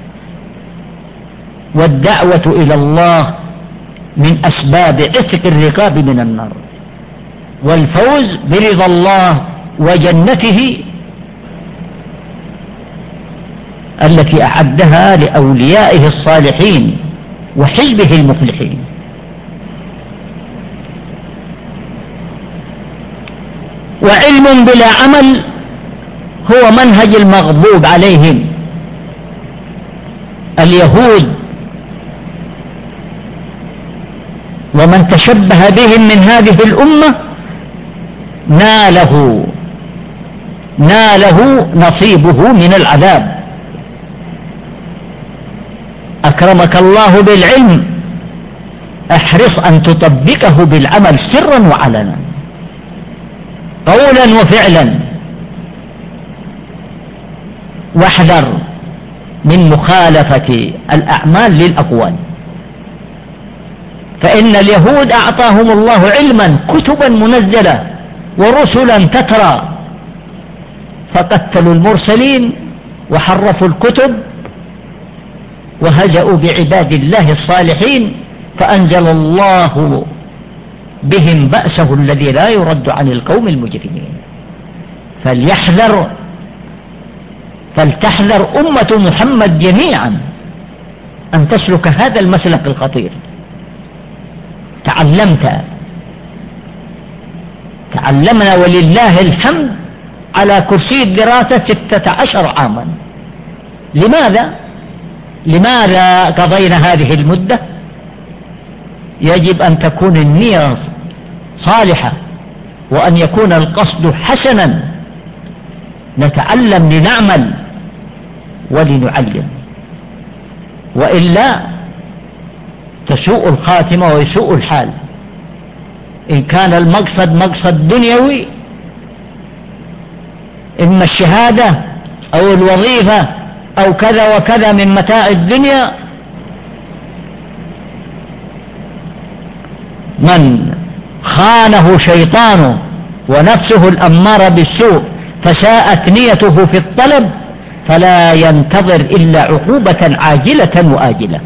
والدعوة إلى الله من أسباب عتق الرقاب من النار والفوز برضا الله وجنته التي أعدها لأوليائه الصالحين وحزبه المفلحين. وعلم بلا عمل هو منهج المغضوب عليهم اليهود، ومن تشبه بهم من هذه الأمة ناله ناله نصيبه من العذاب. أكرمك الله بالعلم، احرص أن تطبقه بالعمل سرا وعلنا، قولا وفعلا، واحذر من مخالفة الأعمال للأقوال. فإن اليهود أعطاهم الله علما، كتبا منزلة ورسلا تترى، فقتلوا المرسلين وحرفوا الكتب وهزأوا بعباد الله الصالحين، فأنزل الله بهم بأسه الذي لا يرد عن القوم المجرمين. فليحذر فلتحذر أمة محمد جميعا أن تسلك هذا المسلك الخطير. تعلمت تعلمنا ولله الحمد على كرسي الدراسة ستة عشر عاما. لماذا لماذا قضينا هذه المدة؟ يجب أن تكون النية صالحة، وأن يكون القصد حسنا، نتعلم لنعمل ولنعلم، وإلا تسوء الخاتمة ويسوء الحال. إن كان المقصد مقصد دنيوي، إما الشهادة أو الوظيفة أو كذا وكذا من متاع الدنيا، من خانه شيطانه ونفسه الأمارة بالسوء فساءت نيته في الطلب، فلا ينتظر إلا عقوبة عاجلة وآجلة.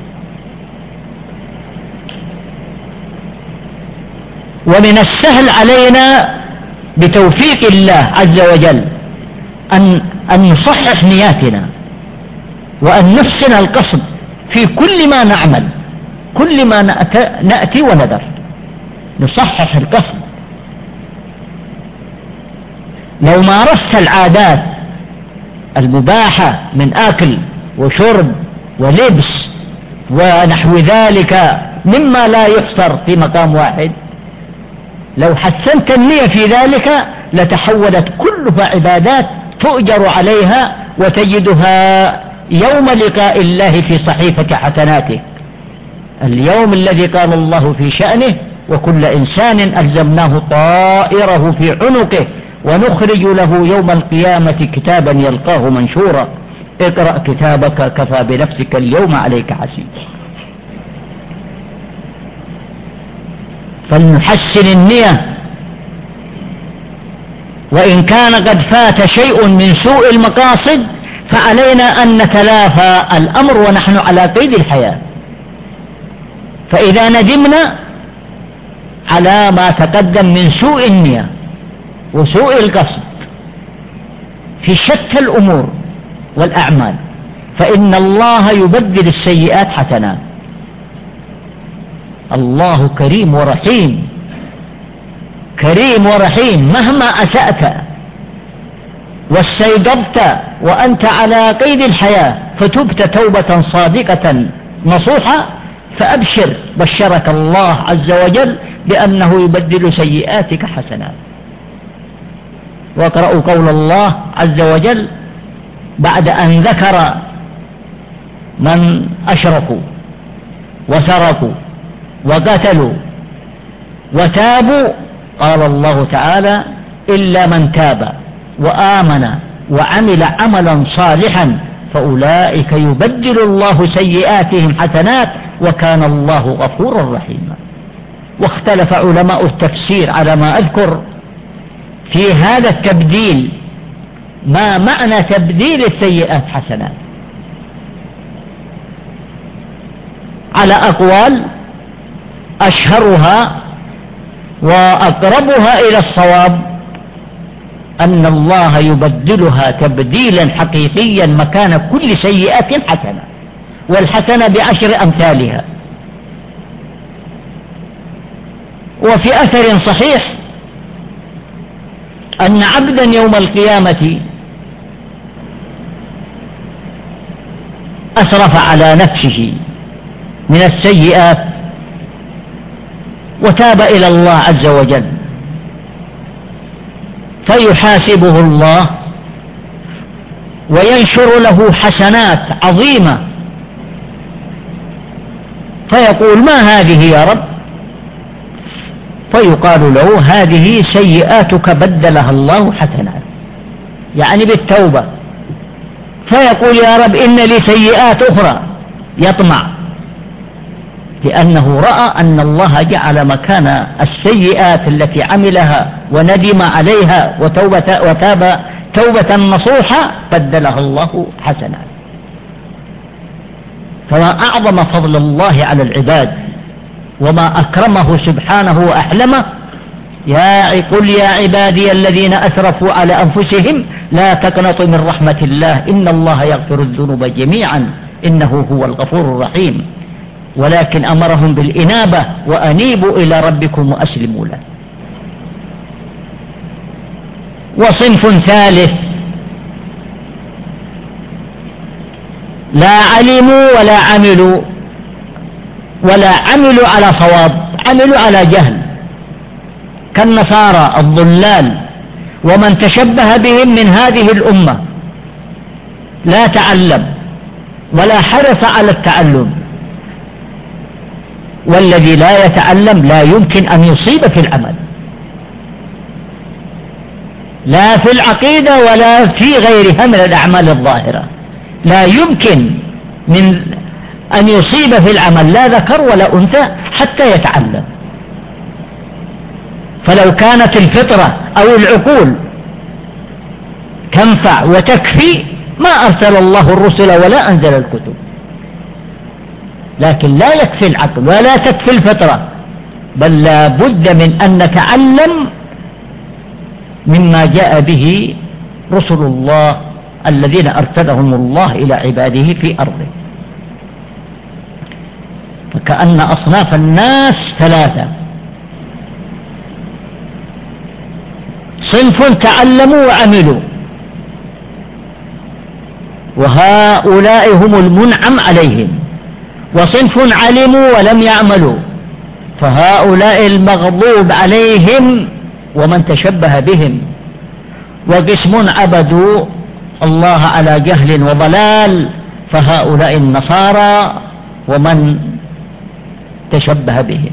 ومن السهل علينا بتوفيق الله عز وجل أن, أن نصحح نياتنا، وأن نحسن القصد في كل ما نعمل، كل ما نأتي وندر نصحح القصد. لو مارست العادات المباحة من أكل وشرب ولبس ونحو ذلك مما لا يحصر في مقام واحد، لو حسنت النية في ذلك لتحولت كلها عبادات تؤجر عليها، وتجدها يوم لقاء الله في صحيفة حسناته، اليوم الذي قال الله في شأنه: وكل إنسان ألزمناه طائره في عنقه ونخرج له يوم القيامة كتابا يلقاه منشورا اقرأ كتابك كفى بنفسك اليوم عليك حسيبا. فلنحسن النية، وإن كان قد فات شيء من سوء المقاصد فعلينا أن نتلافى الأمر ونحن على قيد الحياة. فإذا ندمنا على ما تقدم من سوء النية وسوء القصد في شتى الأمور والأعمال، فإن الله يبدل السيئات حسنات. الله كريم ورحيم، كريم ورحيم. مهما أسأت واستيقظت وأنت على قيد الحياة فتبت توبة صادقة نصوحة، فأبشر، بشرك الله عز وجل بأنه يبدل سيئاتك حسنات. واقرأوا قول الله عز وجل بعد أن ذكر من أشركوا وسرقوا وقتلوا وتابوا، قال الله تعالى: إلا من تاب وآمن وعمل عملا صالحا فأولئك يبدل الله سيئاتهم حسنات وكان الله غفورا رحيما. واختلف علماء التفسير على ما أذكر في هذا التبديل، ما معنى تبديل السيئات حسنات؟ على أقوال أشهرها وأقربها إلى الصواب أن الله يبدلها تبديلا حقيقيا مكان كل سيئة حسنة، والحسنة بعشر أمثالها. وفي أثر صحيح أن عبدا يوم القيامة أسرف على نفسه من السيئات وتاب إلى الله عز وجل، فيحاسبه الله وينشر له حسنات عظيمة، فيقول ما هذه يا رب؟ فيقال له هذه سيئاتك بدلها الله حسنات، يعني بالتوبة. فيقول يا رب إن لي سيئات أخرى، يطمع، لأنه رأى أن الله جعل مكان السيئات التي عملها وندم عليها وتوبة وتاب توبة نصوحة بدلها الله حسنات. فما أعظم فضل الله على العباد وما أكرمه سبحانه وأحلمه. يا قل يا عبادي الذين أسرفوا على أنفسهم لا تقنطوا من رحمة الله إن الله يغفر الذنوب جميعا إنه هو الغفور الرحيم، ولكن أمرهم بالإنابة وأنيبوا إلى ربكم وأسلموا له. وصنف ثالث لا علموا ولا عملوا ولا عملوا على صواب، عملوا على جهل، كالنصارى الضلال ومن تشبه بهم من هذه الأمة، لا تعلم ولا حرص على التعلم. والذي لا يتعلم لا يمكن أن يصيب في العمل، لا في العقيدة ولا في غيرها من الأعمال الظاهرة، لا يمكن من أن يصيب في العمل لا ذكر ولا أنثى حتى يتعلم. فلو كانت الفطرة أو العقول تنفع وتكفي ما أرسل الله الرسل ولا أنزل الكتب، لكن لا يكفي العقل ولا تكفي الفطرة، بل لا بد من أن نتعلم مما جاء به رسل الله الذين أرسلهم الله إلى عباده في أرضه. فكأن أصناف الناس ثلاثة: صنف تعلموا وعملوا، وهؤلاء هم المنعم عليهم، وصنف علموا ولم يعملوا، فهؤلاء المغضوب عليهم ومن تشبه بهم، وقسم عبدوا الله على جهل وضلال، فهؤلاء النصارى ومن تشبه بهم.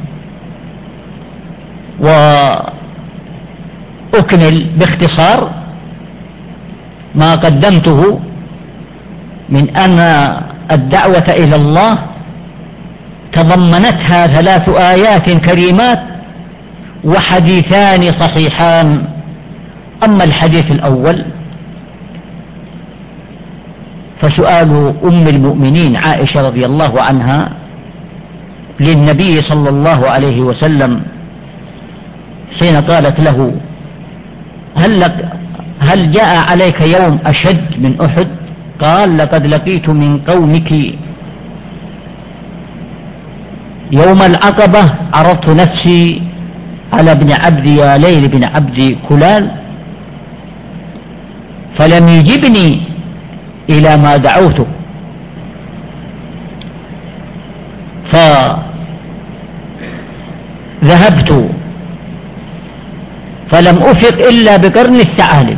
وأكمل باختصار ما قدمته من أن الدعوة إلى الله تضمنتها ثلاث آيات كريمات وحديثان صحيحان. أما الحديث الأول فسؤال أم المؤمنين عائشة رضي الله عنها للنبي صلى الله عليه وسلم حين قالت له: هل, لك هل جاء عليك يوم أشد من أحد؟ قال: لقد لقيت من قومك يوم العقبة عرضت نفسي على ابن عبد يا ليل بن عبد كلال فلم يجبني إلى ما دعوته، فذهبت فلم أفق إلا بقرن الثعالب،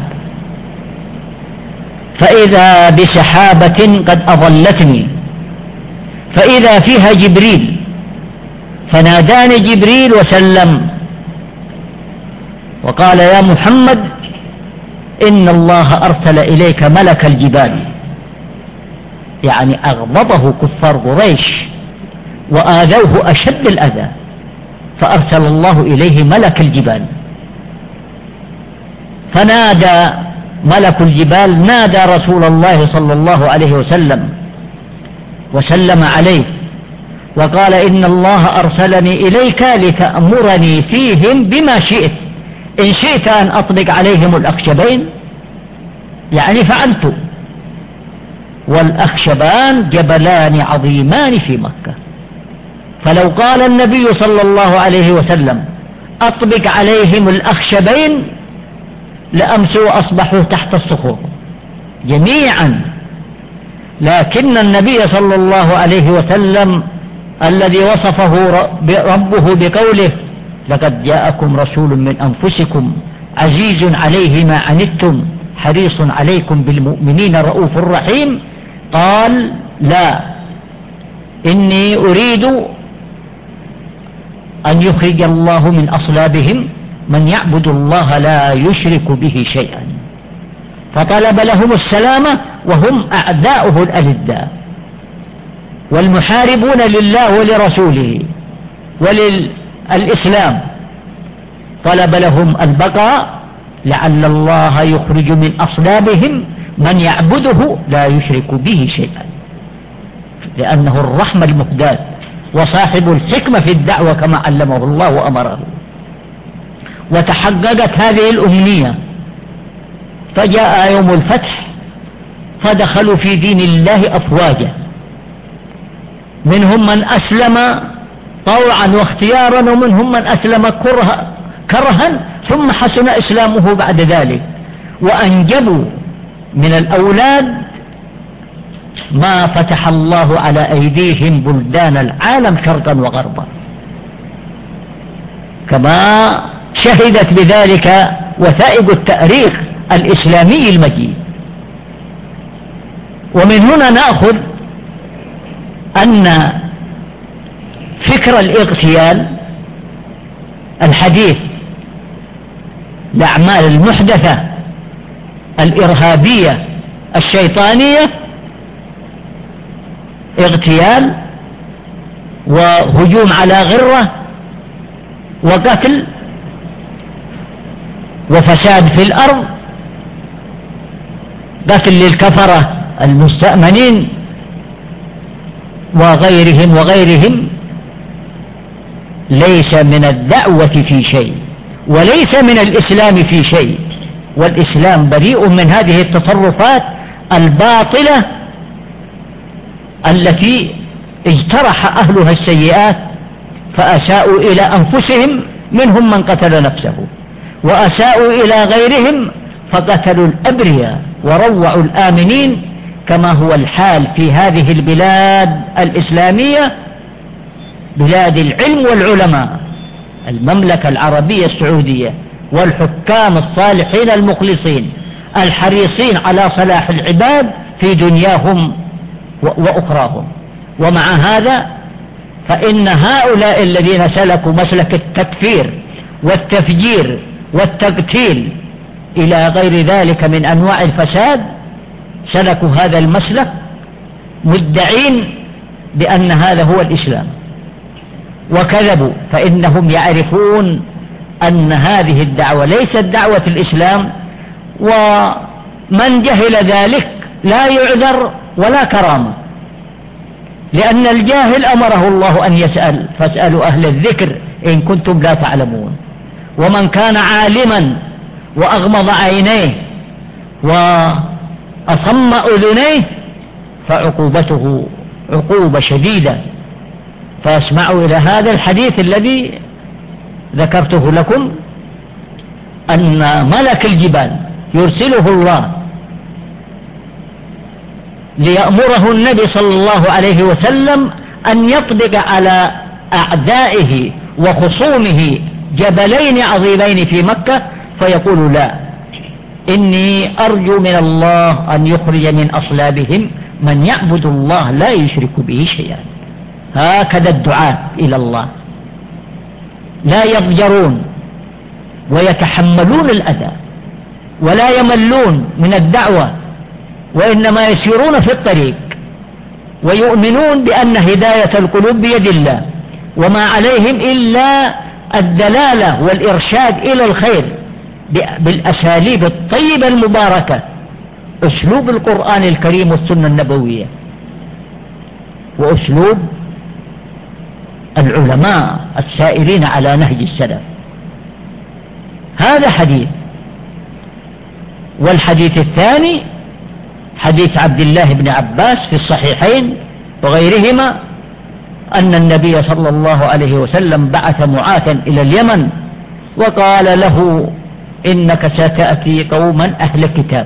فإذا بسحابة قد أظلتني، فإذا فيها جبريل، فناداني جبريل وسلم وقال: يا محمد إن الله أرسل إليك ملك الجبال، يعني أغضبه كفار قريش وآذوه أشد الأذى، فأرسل الله إليه ملك الجبال. فنادى ملك الجبال، نادى رسول الله صلى الله عليه وسلم وسلم عليه وقال: إن الله أرسلني إليك لتأمرني فيهم بما شئت، إن شئت أن أطلق عليهم الأخشبين، يعني فعلت. والأخشبان جبلان عظيمان في مكة، فلو قال النبي صلى الله عليه وسلم أطبق عليهم الأخشبين لأمسوا أصبحوا تحت الصخور جميعا، لكن النبي صلى الله عليه وسلم الذي وصفه ربه بقوله: لقد جاءكم رسول من أنفسكم عزيز عليه ما عنتم حريص عليكم بالمؤمنين رؤوف رحيم؟ قال لا، إني أريد أن يخرج الله من أصلابهم من يعبد الله لا يشرك به شيئا، فطلب لهم السلامة وهم أعداؤه الألداء والمحاربون لله ولرسوله وللإسلام، طلب لهم البقاء لعل الله يخرج من أصلابهم من يعبده لا يشرك به شيئا، لأنه الرحمة المهداة وصاحب الحكمة في الدعوة كما علمه الله وأمره. وتحققت هذه الأمنية، فجاء يوم الفتح فدخلوا في دين الله أفواجا، منهم من أسلم طوعا واختيارا، ومنهم من أسلم كرها, كرها ثم حسن إسلامه بعد ذلك، وأنجبوا من الأولاد ما فتح الله على أيديهم بلدان العالم شرقا وغربا، كما شهدت بذلك وثائق التاريخ الإسلامي المجيد. ومن هنا نأخذ أن فكر الاغتيال الحديث، الأعمال المحدثة الإرهابية الشيطانية، اغتيال وهجوم على غرة وقتل وفساد في الأرض، قتل للكفرة المستأمنين وغيرهم وغيرهم، ليس من الدعوة في شيء وليس من الإسلام في شيء، والإسلام بريء من هذه التصرفات الباطلة التي اجترح أهلها السيئات فأساءوا إلى أنفسهم، منهم من قتل نفسه، وأساءوا إلى غيرهم فقتلوا الأبرياء وروعوا الآمنين، كما هو الحال في هذه البلاد الإسلامية، بلاد العلم والعلماء، المملكة العربية السعودية، والحكام الصالحين المخلصين الحريصين على صلاح العباد في دنياهم وأخراهم. ومع هذا فإن هؤلاء الذين سلكوا مسلك التكفير والتفجير والتقتيل إلى غير ذلك من أنواع الفساد سلكوا هذا المسلك مدعين بأن هذا هو الإسلام، وكذبوا، فإنهم يعرفون أن هذه الدعوة ليست دعوة الإسلام، ومن جهل ذلك لا يعذر ولا كرامة، لأن الجاهل أمره الله أن يسأل، فاسألوا أهل الذكر إن كنتم لا تعلمون. ومن كان عالما وأغمض عينيه وأصم أذنيه فعقوبته عقوبة شديدة. فاسمعوا إلى هذا الحديث الذي ذكرته لكم، أن ملك الجبال يرسله الله ليأمره النبي صلى الله عليه وسلم أن يطبق على أعدائه وخصومه جبلين عظيمين في مكة، فيقول لا، إني أرجو من الله أن يخرج من أصلابهم من يعبد الله لا يشرك به شيئا. هكذا الدعاء إلى الله، لا يضجرون ويتحملون الأذى ولا يملون من الدعوة، وإنما يسيرون في الطريق ويؤمنون بأن هداية القلوب بيد الله، وما عليهم إلا الدلالة والإرشاد إلى الخير بالأساليب الطيبة المباركة، أسلوب القرآن الكريم والسنة النبوية، وأسلوب العلماء السائرين على نهج السلف. هذا حديث. والحديث الثاني حديث عبد الله بن عباس في الصحيحين وغيرهما، أن النبي صلى الله عليه وسلم بعث معاذا إلى اليمن وقال له: إنك ستأتي قوما أهل كتاب،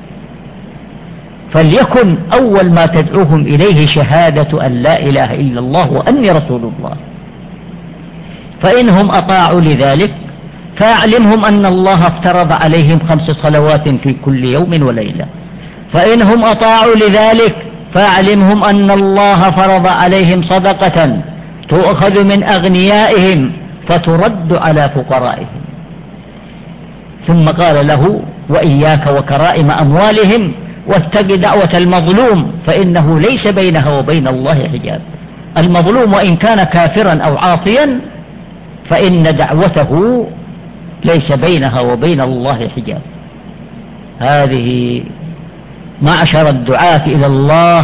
فليكن أول ما تدعوهم إليه شهادة أن لا إله إلا الله وأني رسول الله، فإنهم أطاعوا لذلك فأعلمهم أن الله افترض عليهم خمس صلوات في كل يوم وليلة، فإنهم أطاعوا لذلك فأعلمهم أن الله فرض عليهم صدقة تؤخذ من أغنيائهم فترد على فقرائهم. ثم قال له: وإياك وكرائم أموالهم واتق دعوة المظلوم فإنه ليس بينها وبين الله حجاب. المظلوم وإن كان كافرا أو عاصيا فإن دعوته ليس بينها وبين الله حجاب. هذه معشر الدعاة إلى الله،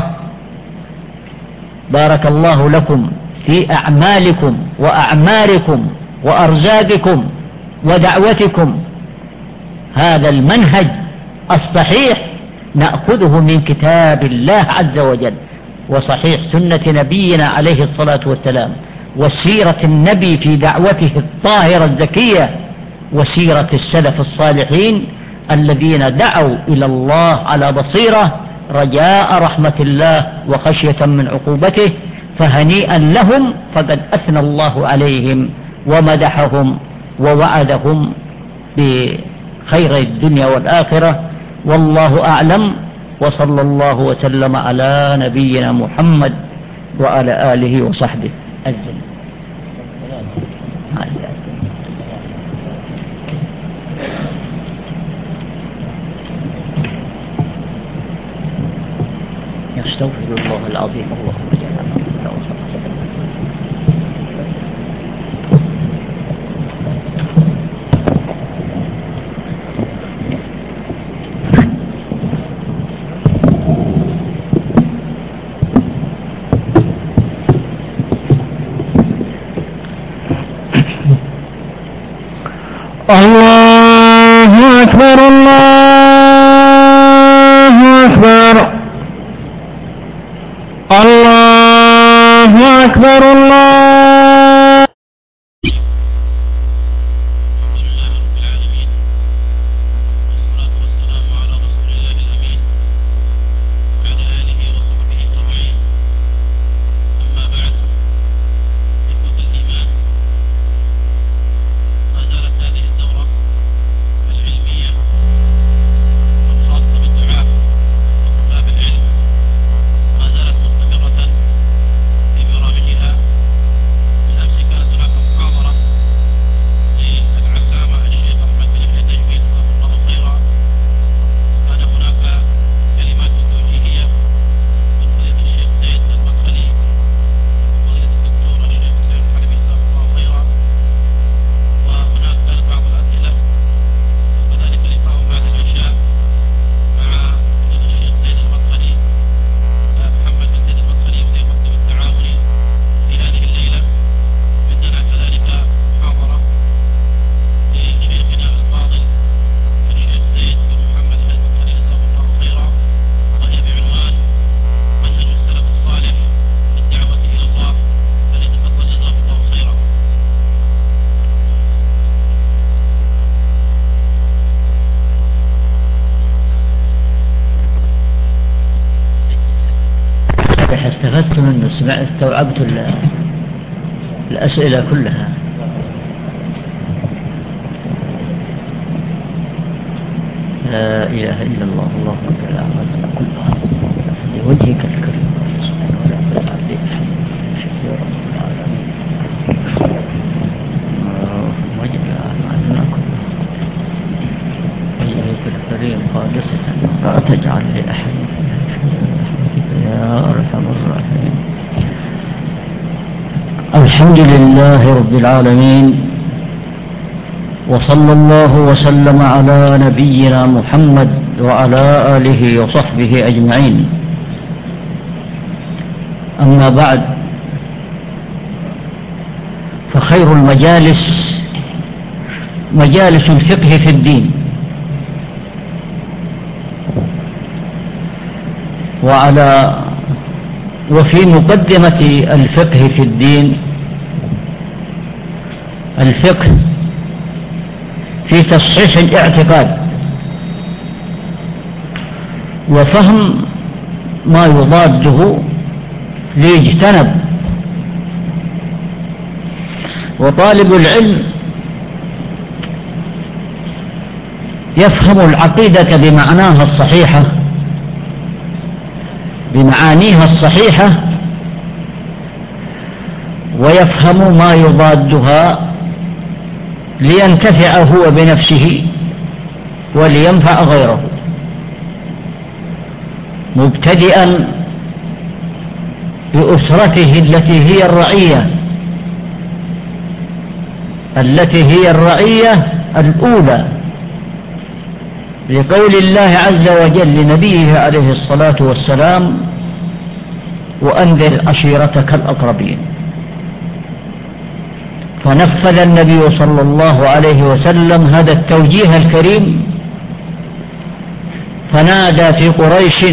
بارك الله لكم في أعمالكم وأعماركم وأرزاقكم ودعوتكم. هذا المنهج الصحيح نأخذه من كتاب الله عز وجل وصحيح سنة نبينا عليه الصلاة والسلام وسيرة النبي في دعوته الطاهرة الزكية وسيرة السلف الصالحين الذين دعوا إلى الله على بصيرة رجاء رحمة الله وخشية من عقوبته، فهنيئا لهم فقد أثنى الله عليهم ومدحهم ووعدهم بخير الدنيا والآخرة. والله أعلم، وصلى الله وسلم على نبينا محمد وعلى آله وصحبه أجمعين. يستغفر الله العظيم اللهم جعلنا الله أكبر الله أكبر الله أكبر الله. استفدت منه، استوعبت الأسئلة كلها. لا إله إلا الله الله أكبر أعمالنا كلها لوجهك الكريم اللهم اجعل أعمالنا كلها وجهك الكريم خالصة لا تجعل لأحد يا أرحم الراحمين. الحمد لله رب العالمين، وصلى الله وسلم على نبينا محمد وعلى آله وصحبه أجمعين. أما بعد، فخير المجالس مجالس الفقه في الدين، وعلى وفي مقدمة الفقه في الدين الفقه في تصحيح الاعتقاد وفهم ما يضاده ليجتنب. وطالب العلم يفهم العقيدة بمعناها الصحيحة بمعانيها الصحيحة، ويفهم ما يضادها لينتفع هو بنفسه ولينفع غيره، مبتدئا بأسرته التي هي الرعية التي هي الرعية الأولى، لقول الله عز وجل لنبيه عليه الصلاة والسلام: وأنذر عشيرتك الأقربين. فنفذ النبي صلى الله عليه وسلم هذا التوجيه الكريم، فنادى في قريش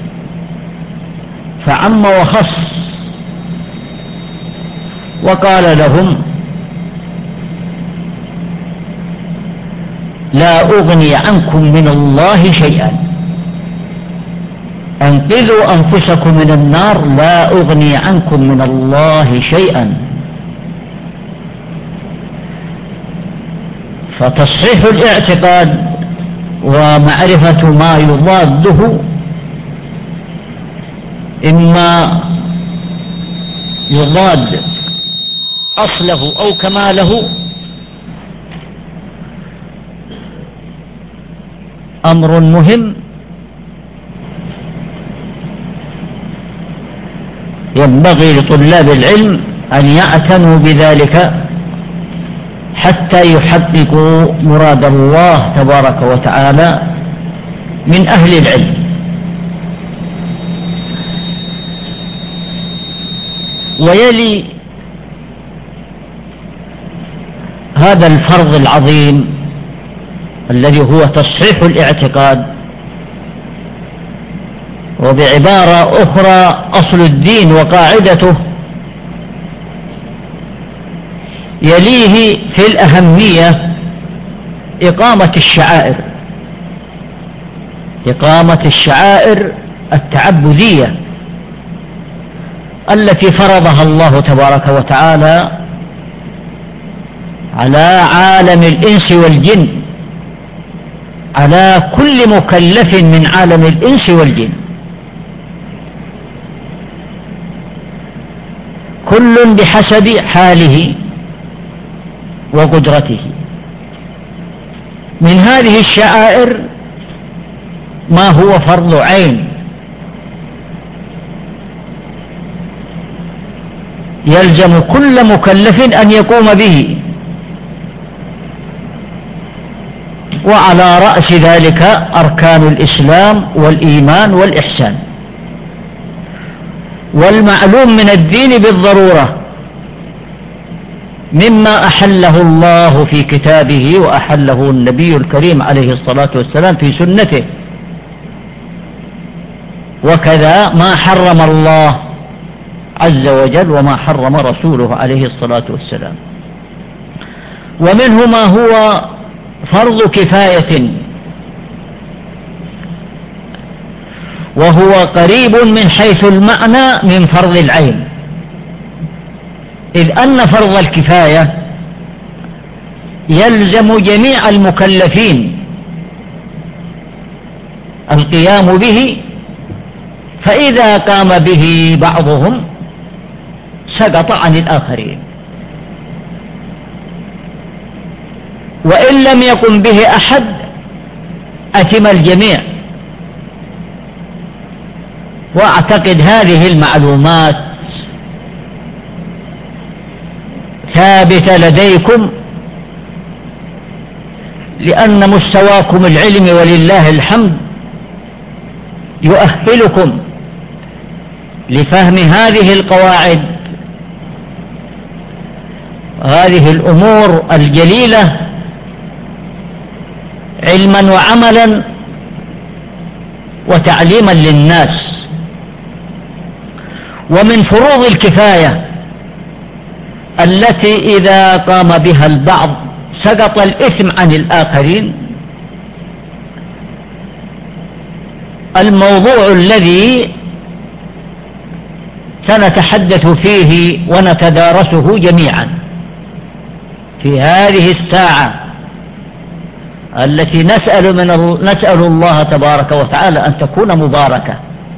فعم وخص، وقال لهم: لا أغني عنكم من الله شيئا، أنقذوا أنفسكم من النار، لا أغني عنكم من الله شيئا. فتصحيح الاعتقاد ومعرفة ما يضاده إما يضاد أصله أو كماله أمر مهم ينبغي لطلاب العلم أن يعتنوا بذلك حتى يحققوا مراد الله تبارك وتعالى من أهل العلم. ويلي هذا الفرض العظيم الذي هو تصحيح الاعتقاد، وبعبارة أخرى أصل الدين وقاعدته، يليه في الأهمية إقامة الشعائر إقامة الشعائر التعبدية التي فرضها الله تبارك وتعالى على عالم الإنس والجن، على كل مكلف من عالم الإنس والجن، كل بحسب حاله وقدرته. من هذه الشعائر ما هو فرض عين يلزم كل مكلف أن يقوم به، وعلى رأس ذلك أركان الإسلام والإيمان والإحسان. والمعلوم من الدين بالضرورة مما أحله الله في كتابه وأحله النبي الكريم عليه الصلاة والسلام في سنته، وكذا ما حرم الله عز وجل وما حرم رسوله عليه الصلاة والسلام. ومنه ما هو فرض كفاية، وهو قريب من حيث المعنى من فرض العين، إذ أن فرض الكفاية يلزم جميع المكلفين القيام به، فإذا قام به بعضهم سقط عن الآخرين، وإن لم يقم به أحد أتم الجميع. وأعتقد هذه المعلومات ثابتة لديكم، لأن مستواكم العلمي ولله الحمد يؤهلكم لفهم هذه القواعد، هذه الأمور الجليلة علما وعملا وتعليما للناس. ومن فروض الكفاية التي إذا قام بها البعض سقط الإثم عن الآخرين الموضوع الذي سنتحدث فيه ونتدارسه جميعا في هذه الساعة التي نسأل, من نسأل الله تبارك وتعالى أن تكون مباركة،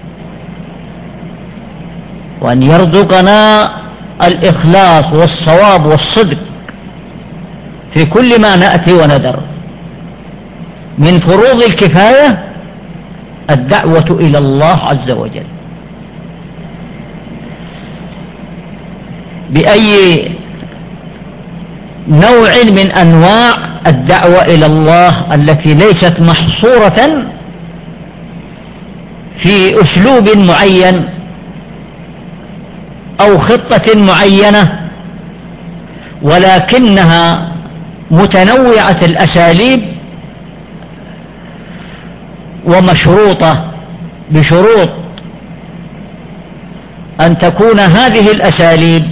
وأن يرزقنا الإخلاص والصواب والصدق في كل ما نأتي وندر. من فروض الكفاية الدعوة إلى الله عز وجل بأي نوع من أنواع الدعوة إلى الله التي ليست محصورة في أسلوب معين أو خطة معينة، ولكنها متنوعة الأساليب ومشروطة بشروط أن تكون هذه الأساليب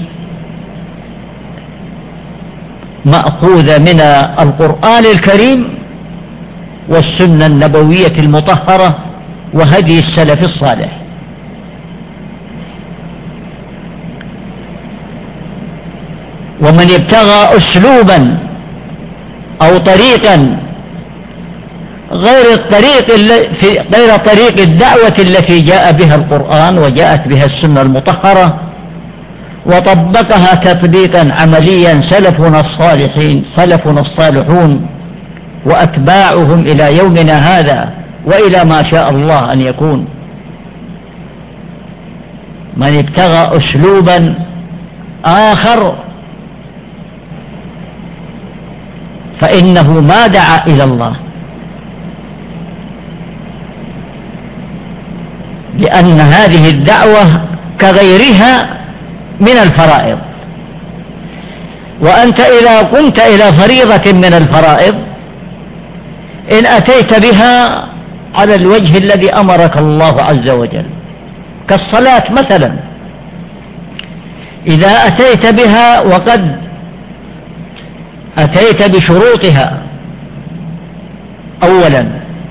مأخوذة من القرآن الكريم والسنة النبوية المطهرة وهدي السلف الصالح. ومن ابتغى أسلوبا أو طريقا غير الطريق غير طريق الدعوة التي جاء بها القرآن وجاءت بها السنة المطهرة وطبقها تطبيقا عمليا سلفنا الصالحين سلفنا الصالحون وأتباعهم إلى يومنا هذا وإلى ما شاء الله أن يكون، من ابتغى أسلوبا آخر فإنه ما دعا إلى الله، لأن هذه الدعوة كغيرها من الفرائض، وأنت إذا قمت إلى فريضة من الفرائض إن أتيت بها على الوجه الذي أمرك الله عز وجل كالصلاة مثلا، إذا أتيت بها وقد أتيت بشروطها أولا،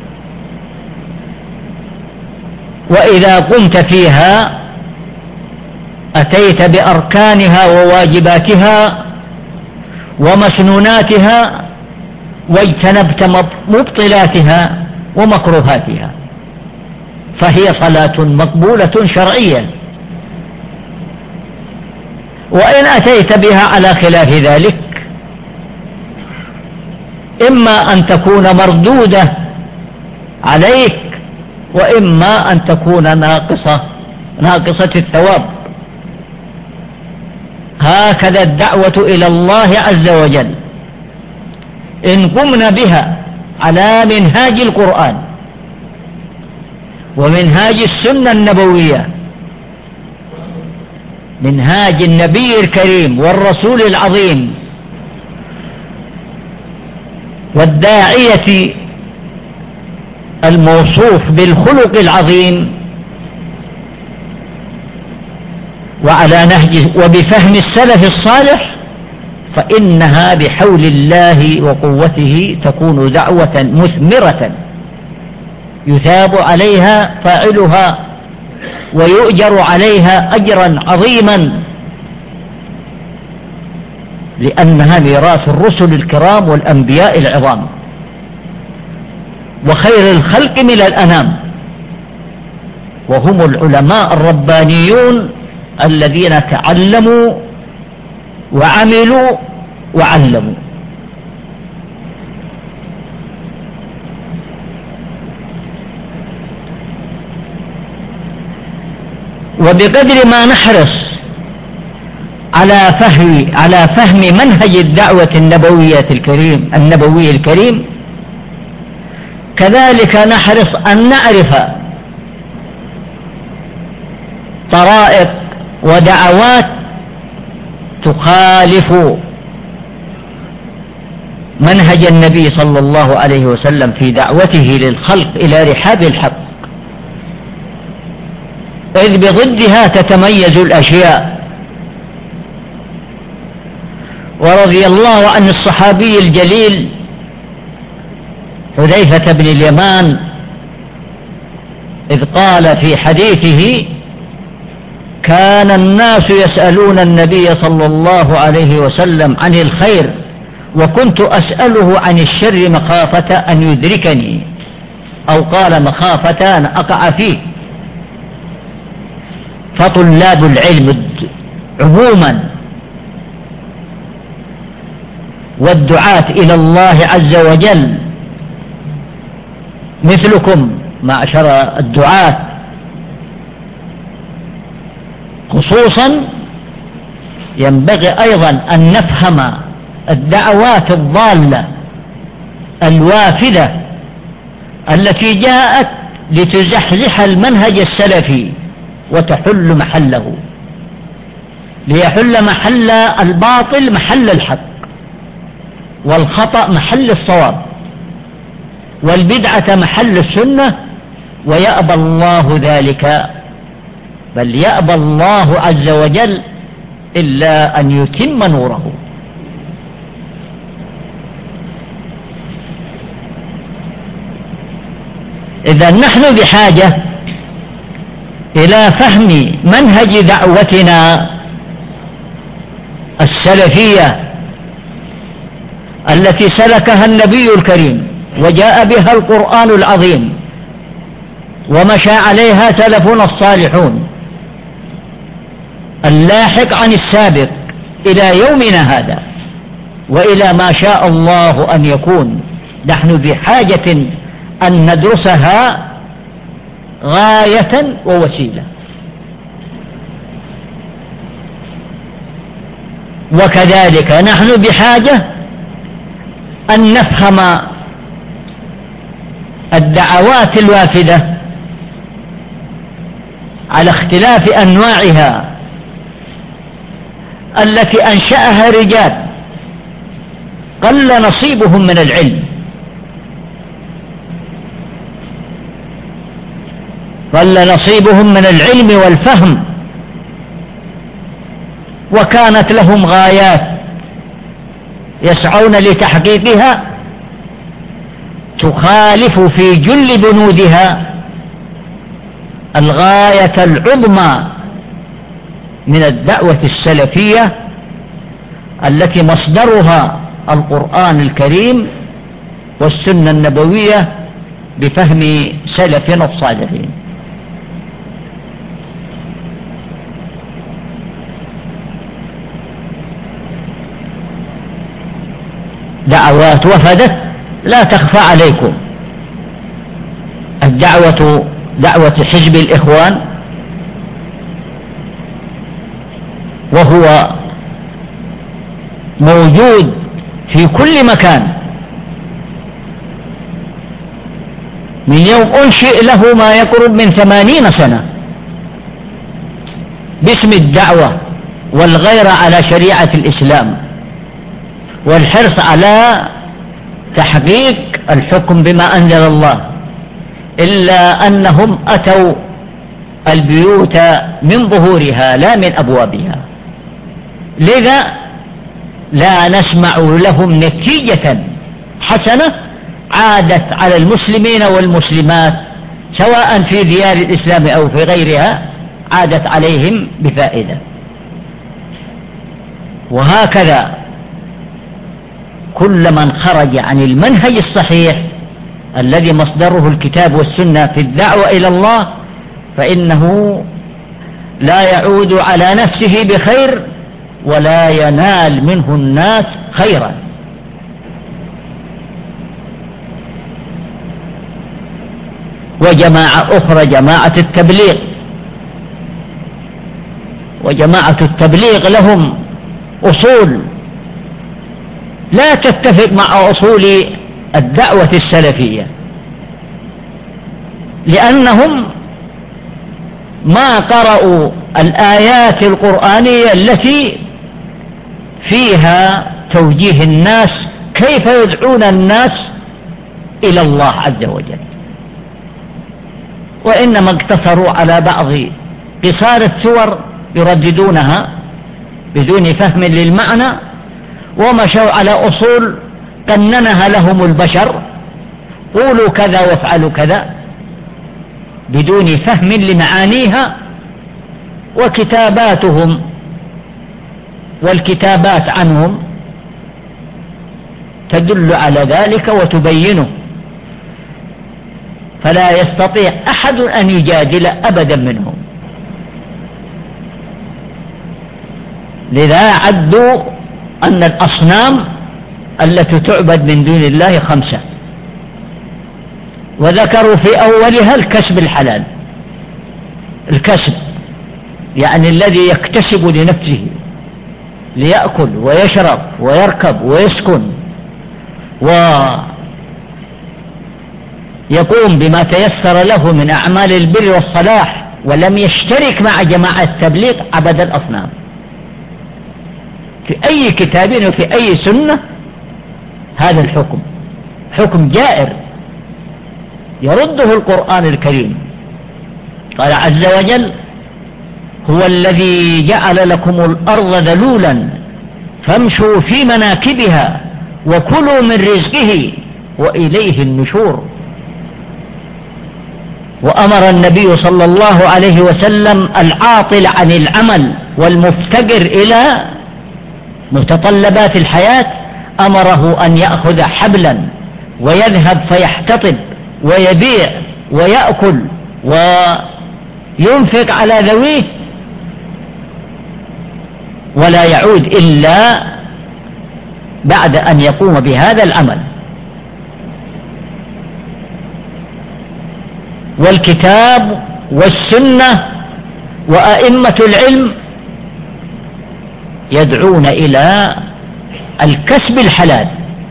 وإذا قمت فيها أتيت بأركانها وواجباتها ومسنوناتها واجتنبت مبطلاتها ومكروهاتها، فهي صلاة مقبولة شرعيا. وإن أتيت بها على خلاف ذلك إما أن تكون مردودة عليك وإما أن تكون ناقصة ناقصة الثواب. هكذا الدعوة إلى الله عز وجل إن قمنا بها على منهاج القرآن ومنهاج السنة النبوية، منهاج النبي الكريم والرسول العظيم والداعية الموصوف بالخلق العظيم، وعلى نهج وبفهم السلف الصالح، فإنها بحول الله وقوته تكون دعوة مثمرة يثاب عليها فاعلها ويؤجر عليها أجرا عظيما، لأنها ميراث الرسل الكرام والأنبياء العظام وخير الخلق من الأنام، وهم العلماء الربانيون الذين تعلموا وعملوا وعلموا. وبقدر ما نحرص على فهم على فهم منهج الدعوة النبوية الكريم النبوي الكريم كذلك نحرص أن نعرف طرائق ودعوات تخالف منهج النبي صلى الله عليه وسلم في دعوته للخلق إلى رحاب الحق، إذ بضدها تتميز الأشياء. ورضي الله عن الصحابي الجليل حذيفة بن اليمان إذ قال في حديثه: كان الناس يسألون النبي صلى الله عليه وسلم عن الخير وكنت أسأله عن الشر مخافة أن يدركني، أو قال مخافة أن أقع فيه. فطلاب العلم عموما والدعاة إلى الله عز وجل مثلكم معشر الدعاة خصوصا ينبغي أيضا أن نفهم الدعوات الضالة الوافدة التي جاءت لتزحزح المنهج السلفي وتحل محله، ليحل محل الباطل محل الحق، والخطأ محل الصواب، والبدعة محل السنة، ويأبى الله ذلك، بل يأبى الله عز وجل إلا أن يتم نوره. إذا نحن بحاجة إلى فهم منهج دعوتنا السلفية التي سلكها النبي الكريم وجاء بها القرآن العظيم ومشى عليها سلفنا الصالحون اللاحق عن السابق إلى يومنا هذا وإلى ما شاء الله أن يكون. نحن بحاجة أن ندرسها غاية ووسيلة. وكذلك نحن بحاجة أن نفهم الدعوات الوافدة على اختلاف أنواعها التي أنشأها رجال قل نصيبهم من العلم، قل نصيبهم من العلم والفهم، وكانت لهم غايات يسعون لتحقيقها تخالف في جل بنودها الغاية العظمى من الدعوة السلفية التي مصدرها القرآن الكريم والسنة النبوية بفهم سلفنا الصالحين. دعوات وفدت لا تخفى عليكم. الدعوة دعوة حزب الإخوان، وهو موجود في كل مكان من يوم أنشئ له ما يقرب من ثمانين سنة باسم الدعوة والغيرة على شريعة الإسلام والحرص على تحقيق الحكم بما أنزل الله، إلا أنهم أتوا البيوت من ظهورها لا من أبوابها، لذا لا نسمع لهم نتيجة حسنة عادت على المسلمين والمسلمات سواء في ديار الإسلام أو في غيرها، عادت عليهم بفائدة. وهكذا كل من خرج عن المنهج الصحيح الذي مصدره الكتاب والسنة في الدعوة إلى الله فإنه لا يعود على نفسه بخير ولا ينال منه الناس خيرا. وجماعة أخرى جماعة التبليغ، وجماعة التبليغ لهم أصول لا تتفق مع أصول الدعوة السلفية، لأنهم ما قرأوا الآيات القرآنية التي فيها توجيه الناس كيف يدعون الناس إلى الله عز وجل، وإنما اقتصروا على بعض قصار السور يرددونها بدون فهم للمعنى، ومشوا على أصول قننها لهم البشر، قولوا كذا وافعلوا كذا بدون فهم لمعانيها. وكتاباتهم والكتابات عنهم تدل على ذلك وتبينه، فلا يستطيع أحد أن يجادل أبدا منهم. لذا عدوا أن الأصنام التي تعبد من دون الله خمسة، وذكروا في أولها الكسب الحلال. الكسب يعني الذي يكتسب لنفسه ليأكل ويشرب ويركب ويسكن ويقوم بما تيسر له من أعمال البر والصلاح، ولم يشترك مع جماعة التبليغ عبد الأصنام. في أي كتاب وفي أي سنة هذا الحكم حكم جائر يرده القرآن الكريم. قال عز وجل: هو الذي جعل لكم الأرض ذلولا فامشوا في مناكبها وكلوا من رزقه وإليه النشور. وأمر النبي صلى الله عليه وسلم العاطل عن العمل والمفتقر إلى متطلبات الحياة، أمره أن يأخذ حبلا ويذهب فيحتطب ويبيع ويأكل وينفق على ذويه، ولا يعود إلا بعد أن يقوم بهذا العمل. والكتاب والسنة وأئمة العلم يدعون إلى الكسب الحلال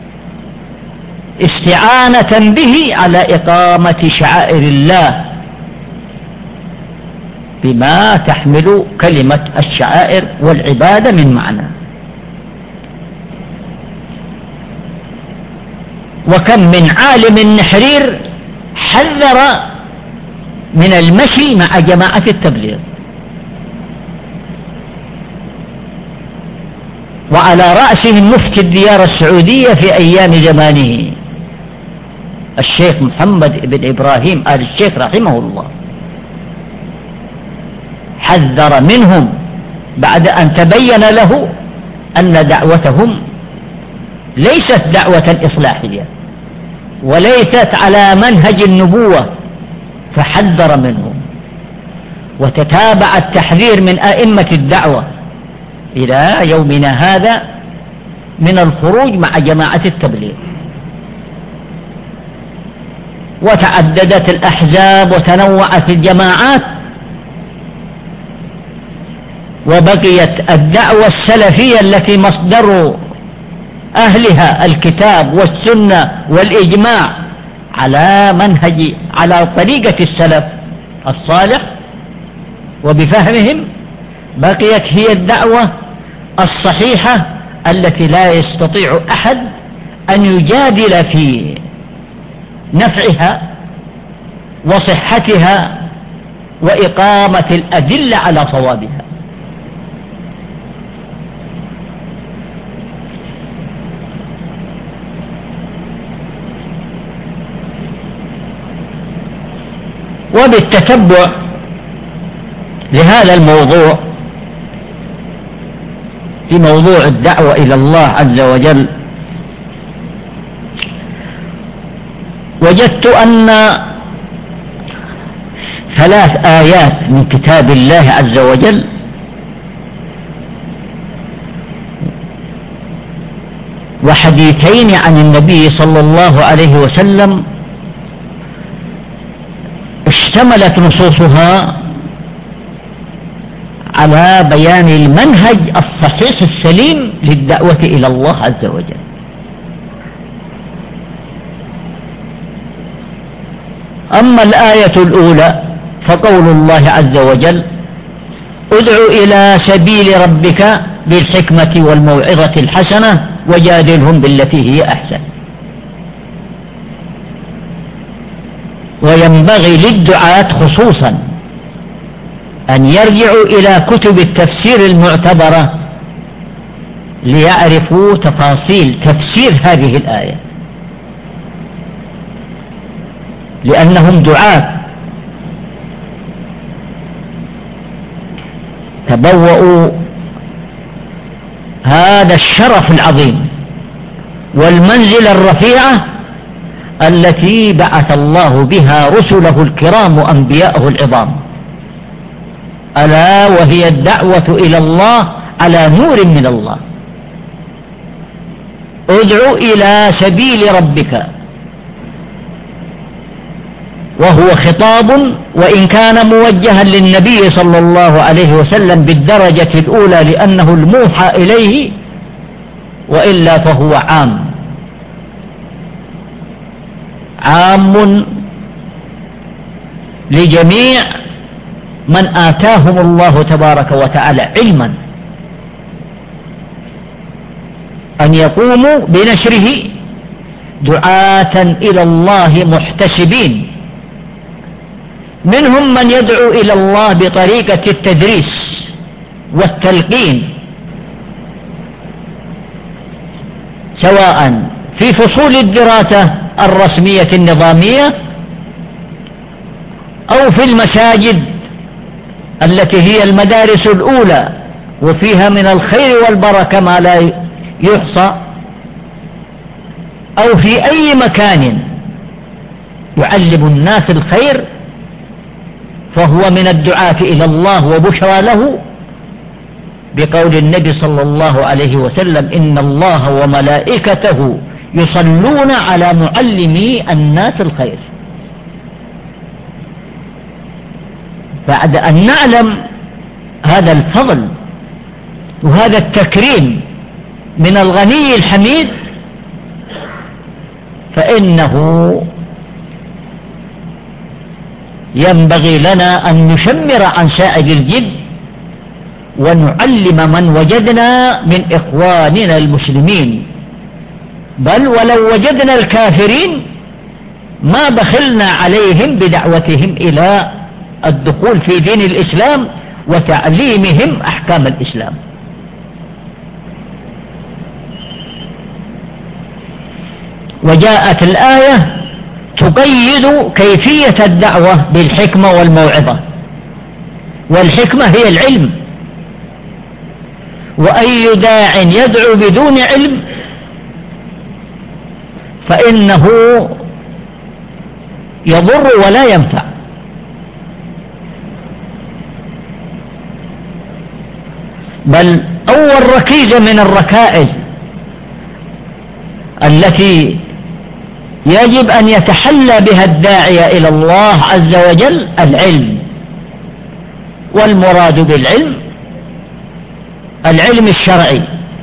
استعانة به على إقامة شعائر الله بما تحمل كلمة الشعائر والعبادة من معنى. وكم من عالم نحرير حذر من المشي مع جماعة التبليغ، وعلى رأسهم مفتي الديار السعودية في أيام زمانه الشيخ محمد بن إبراهيم آل الشيخ رحمه الله، حذر منهم بعد أن تبين له أن دعوتهم ليست دعوة إصلاحية وليست على منهج النبوة، فحذر منهم. وتتابع التحذير من أئمة الدعوة إلى يومنا هذا من الخروج مع جماعة التبليغ. وتعددت الأحزاب وتنوعت الجماعات، وبقيت الدعوة السلفية التي مصدر أهلها الكتاب والسنة والإجماع على منهج على طريقة السلف الصالح وبفهمهم، بقيت هي الدعوة الصحيحة التي لا يستطيع أحد أن يجادل في نفعها وصحتها وإقامة الأدلة على صوابها. وبالتتبع لهذا الموضوع في موضوع الدعوة إلى الله عز وجل، وجدت أن ثلاث آيات من كتاب الله عز وجل وحديثين عن النبي صلى الله عليه وسلم اشتملت نصوصها على بيان المنهج الصحيح السليم للدعوة إلى الله عز وجل. أما الآية الأولى فقول الله عز وجل: ادع إلى سبيل ربك بالحكمة والموعظة الحسنة وجادلهم بالتي هي أحسن. وينبغي للدعاة خصوصا أن يرجعوا إلى كتب التفسير المعتبرة ليعرفوا تفاصيل تفسير هذه الآية، لأنهم دعاة تبوأوا هذا الشرف العظيم والمنزلة الرفيعة التي بعث الله بها رسله الكرام وأنبياءه العظام، ألا وهي الدعوة إلى الله على نور من الله. ادع إلى سبيل ربك، وهو خطاب وإن كان موجها للنبي صلى الله عليه وسلم بالدرجة الأولى لأنه الموحى إليه، وإلا فهو عام عام لجميع من آتاهم الله تبارك وتعالى علما أن يقوموا بنشره دعاة إلى الله محتسبين. منهم من يدعو إلى الله بطريقة التدريس والتلقين، سواء في فصول الدراسة الرسمية النظامية أو في المساجد التي هي المدارس الأولى وفيها من الخير والبركة ما لا يحصى، أو في أي مكان يعلم الناس الخير، فهو من الدعاة إلى الله وبشرى له، بقول النبي صلى الله عليه وسلم: إن الله وملائكته يصلون على معلمي الناس الخير. بعد أن نعلم هذا الفضل وهذا التكريم من الغني الحميد، فإنه ينبغي لنا أن نشمر عن سائد الجد ونعلم من وجدنا من إخواننا المسلمين، بل ولو وجدنا الكافرين ما بخلنا عليهم بدعوتهم إلى الدخول في دين الإسلام وتعليمهم أحكام الإسلام. وجاءت الآية تقيد كيفية الدعوة بالحكمة والموعظة، والحكمة هي العلم، وأي داع يدعو بدون علم فإنه يضر ولا ينفع. بل أول ركيزة من الركائز التي يجب أن يتحلى بها الداعية إلى الله عز وجل العلم، والمراد بالعلم العلم الشرعي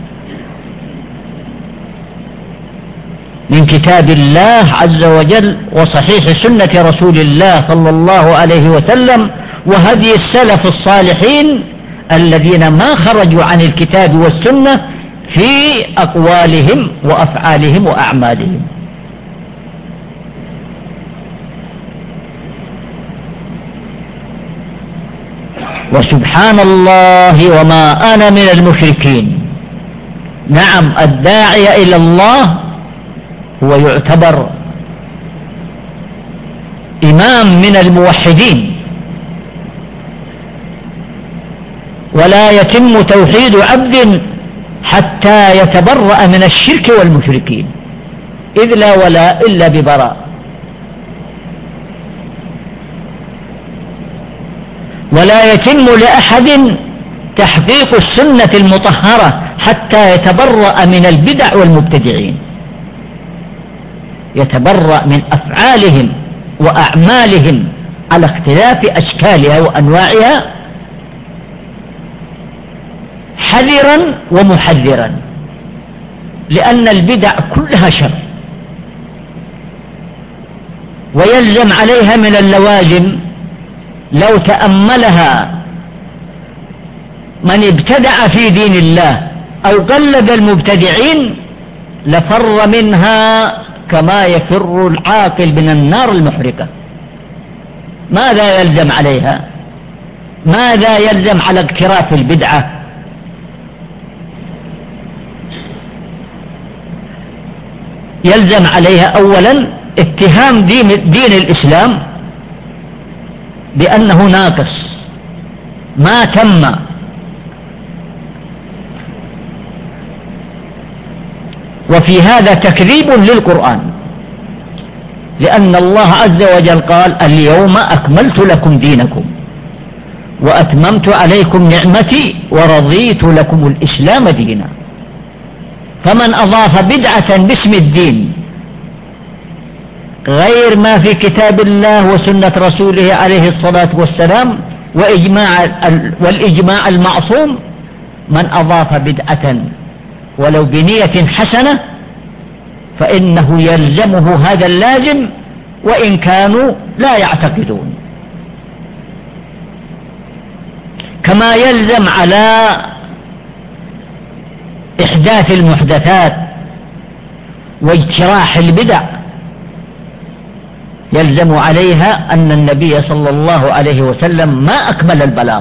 من كتاب الله عز وجل وصحيح سنة رسول الله صلى الله عليه وسلم وهدي السلف الصالحين الذين ما خرجوا عن الكتاب والسنة في أقوالهم وأفعالهم وأعمالهم. وسبحان الله وما أنا من المشركين. نعم، الداعي إلى الله هو يعتبر إمام من الموحدين، ولا يتم توحيد عبد حتى يتبرأ من الشرك والمشركين، إذ لا ولا إلا ببراء. ولا يتم لأحد تحقيق السنة المطهرة حتى يتبرأ من البدع والمبتدعين، يتبرأ من أفعالهم وأعمالهم على اختلاف أشكالها وأنواعها حذرا ومحذرا، لأن البدع كلها شر، ويلزم عليها من اللوازم لو تأملها من ابتدع في دين الله أو قلد المبتدعين لفر منها كما يفر العاقل من النار المحرقة. ماذا يلزم عليها؟ ماذا يلزم على اقتراف البدعة؟ يلزم عليها أولا اتهام دين, دين الإسلام بأنه ناقص ما تم وفي هذا تكذيب للقرآن، لأن الله عز وجل قال اليوم أكملت لكم دينكم وأتممت عليكم نعمتي ورضيت لكم الإسلام دينا. فمن أضاف بدعة باسم الدين غير ما في كتاب الله وسنة رسوله عليه الصلاة والسلام وإجماع والإجماع المعصوم، من أضاف بدعة ولو بنية حسنة فإنه يلزمه هذا اللازم وإن كانوا لا يعتقدون. كما يلزم على إحداث المحدثات واجتراح البدع يلزم عليها أن النبي صلى الله عليه وسلم ما أكمل البلاغ،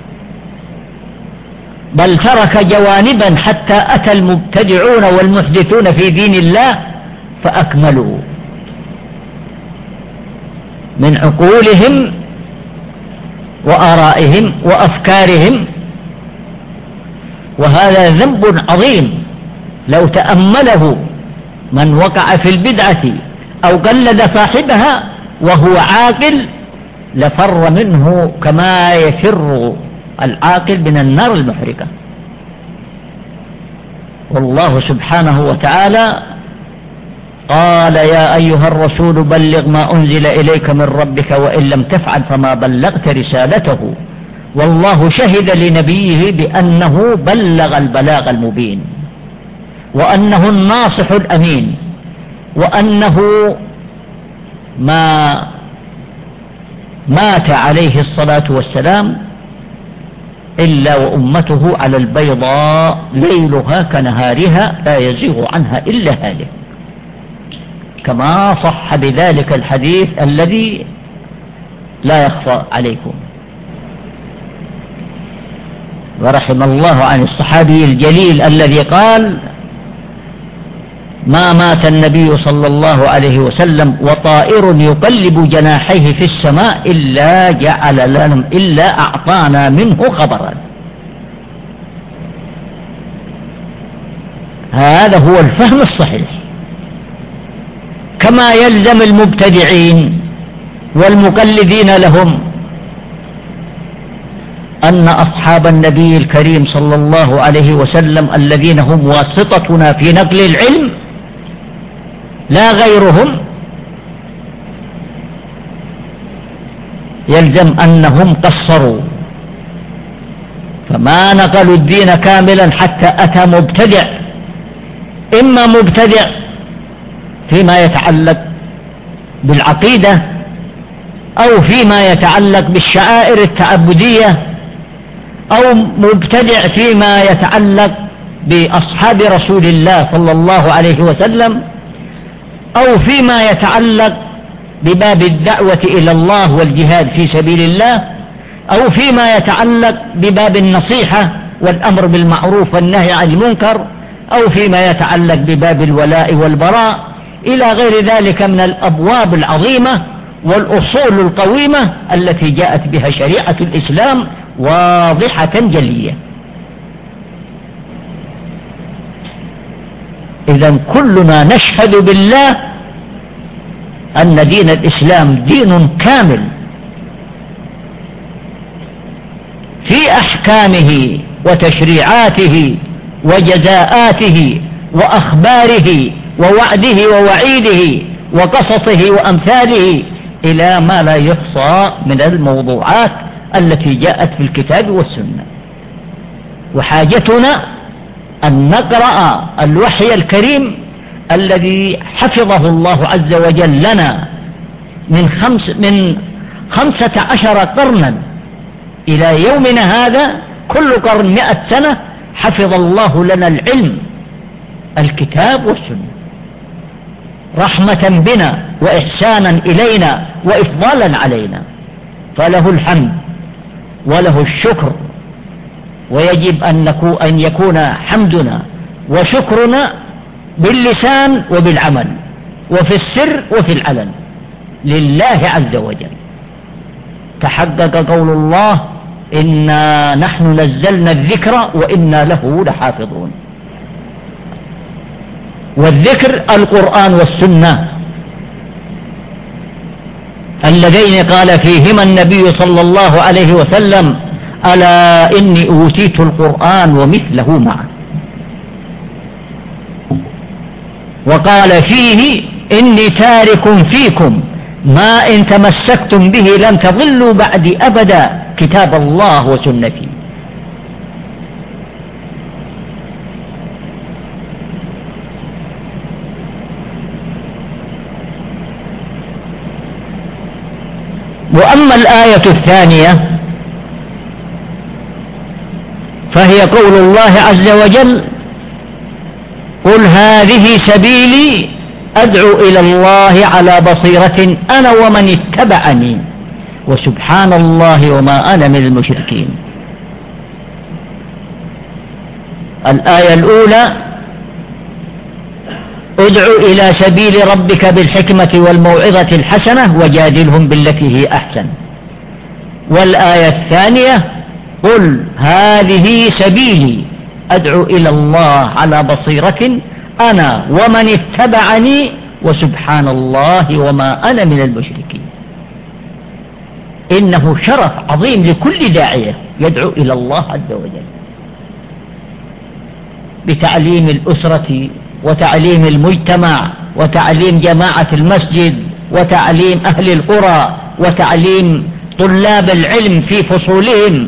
بل ترك جوانبا حتى أتى المبتدعون والمحدثون في دين الله فأكملوا من عقولهم وآرائهم وأفكارهم. وهذا ذنب عظيم لو تأمله من وقع في البدعة أو قلد صاحبها وهو عاقل لفر منه كما يفر العاقل من النار المحرقة. والله سبحانه وتعالى قال يا أيها الرسول بلغ ما أنزل إليك من ربك وإن لم تفعل فما بلغت رسالته والله شهد لنبيه بأنه بلغ البلاغ المبين وأنه الناصح الأمين وأنه ما مات عليه الصلاة والسلام إلا وأمته على البيضاء ليلها كنهارها لا يزيغ عنها إلا هالك، كما صح بذلك الحديث الذي لا يخفى عليكم. ورحم الله عن الصحابي الجليل الذي قال ما مات النبي صلى الله عليه وسلم وطائر يقلب جناحيه في السماء إلا جعل لنا إلا أعطانا منه خبرا. هذا هو الفهم الصحيح. كما يلزم المبتدعين والمقلدين لهم أن أصحاب النبي الكريم صلى الله عليه وسلم الذين هم واسطتنا في نقل العلم لا غيرهم يلزم أنهم قصروا فما نقلوا الدين كاملا حتى أتى مبتدع، إما مبتدع فيما يتعلق بالعقيدة أو فيما يتعلق بالشعائر التعبدية أو مبتدع فيما يتعلق بأصحاب رسول الله صلى الله عليه وسلم أو فيما يتعلق بباب الدعوة إلى الله والجهاد في سبيل الله أو فيما يتعلق بباب النصيحة والأمر بالمعروف والنهي عن المنكر أو فيما يتعلق بباب الولاء والبراء إلى غير ذلك من الأبواب العظيمة والأصول القويمة التي جاءت بها شريعة الإسلام واضحة جلية. إذن كلنا نشهد بالله أن دين الإسلام دين كامل في أحكامه وتشريعاته وجزاءاته وأخباره ووعده ووعيده وقصصه وأمثاله إلى ما لا يحصى من الموضوعات التي جاءت في الكتاب والسنة. وحاجتنا أن نقرأ الوحي الكريم الذي حفظه الله عز وجل لنا من خمس من خمسة عشر قرنا إلى يومنا هذا، كل قرن مئة سنة حفظ الله لنا العلم الكتاب والسنة رحمة بنا وإحسانا إلينا وإفضالا علينا، فله الحمد وله الشكر. ويجب أن يكون حمدنا وشكرنا باللسان وبالعمل وفي السر وفي العلن لله عز وجل. تحقق قول الله إنا نحن نزلنا الذكر وإنا له لحافظون. والذكر القرآن والسنة اللذين قال فيهما النبي صلى الله عليه وسلم: ألا إني أوتيت القرآن ومثله معه. وقال فيه: إني تارك فيكم ما إن تمسكتم به لن تضلوا بعدي أبدا، كتاب الله وسنتي. وأما الآية الثانية فهي قول الله عز وجل: قل هذه سبيلي أدعو إلى الله على بصيرة أنا ومن اتبعني وسبحان الله وما أنا من المشركين. الآية الأولى: ادعو إلى سبيل ربك بالحكمة والموعظة الحسنة وجادلهم بالتي هي أحسن. والآية الثانية: قل هذه سبيلي أدعو إلى الله على بصيرة أنا ومن اتبعني وسبحان الله وما أنا من المشركين. إنه شرف عظيم لكل داعية يدعو إلى الله عز وجل بتعليم الأسرة وتعليم المجتمع وتعليم جماعة المسجد وتعليم أهل القرى وتعليم طلاب العلم في فصولهم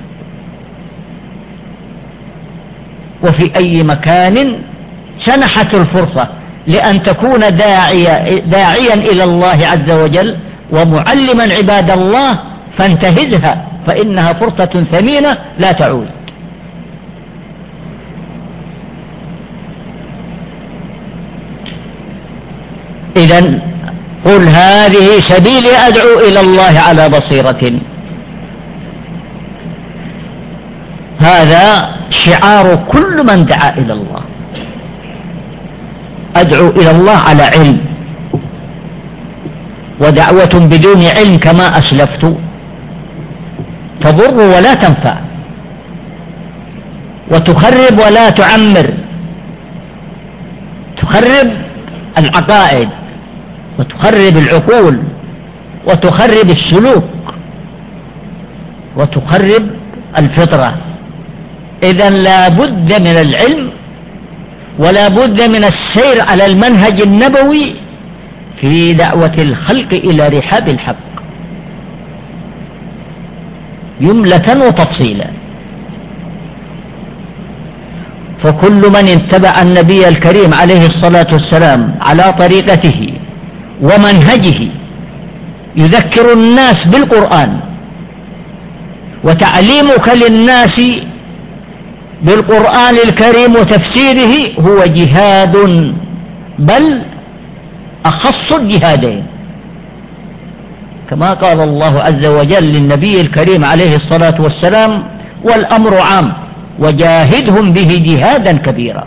وفي أي مكان سنحت الفرصة لأن تكون داعية داعيا إلى الله عز وجل ومعلما عباد الله، فانتهزها فإنها فرصة ثمينة لا تعود. إذن قل هذه سبيلي أدعو إلى الله على بصيرة، هذا شعار كل من دعا إلى الله. أدعو إلى الله على علم، ودعوة بدون علم كما أسلفت تضر ولا تنفع وتخرب ولا تعمر، تخرب العقائد وتخرب العقول وتخرب السلوك وتخرب الفطرة. إذن لا بد من العلم ولا بد من السير على المنهج النبوي في دعوة الخلق إلى رحاب الحق جملة وتفصيلا. فكل من اتبع النبي الكريم عليه الصلاة والسلام على طريقته ومنهجه يذكر الناس بالقرآن، وتعليمك للناس بالقرآن الكريم وتفسيره هو جهاد، بل أخص الجهادين، كما قال الله عز وجل للنبي الكريم عليه الصلاة والسلام: والأمر عام وجاهدهم به جهادا كبيرا،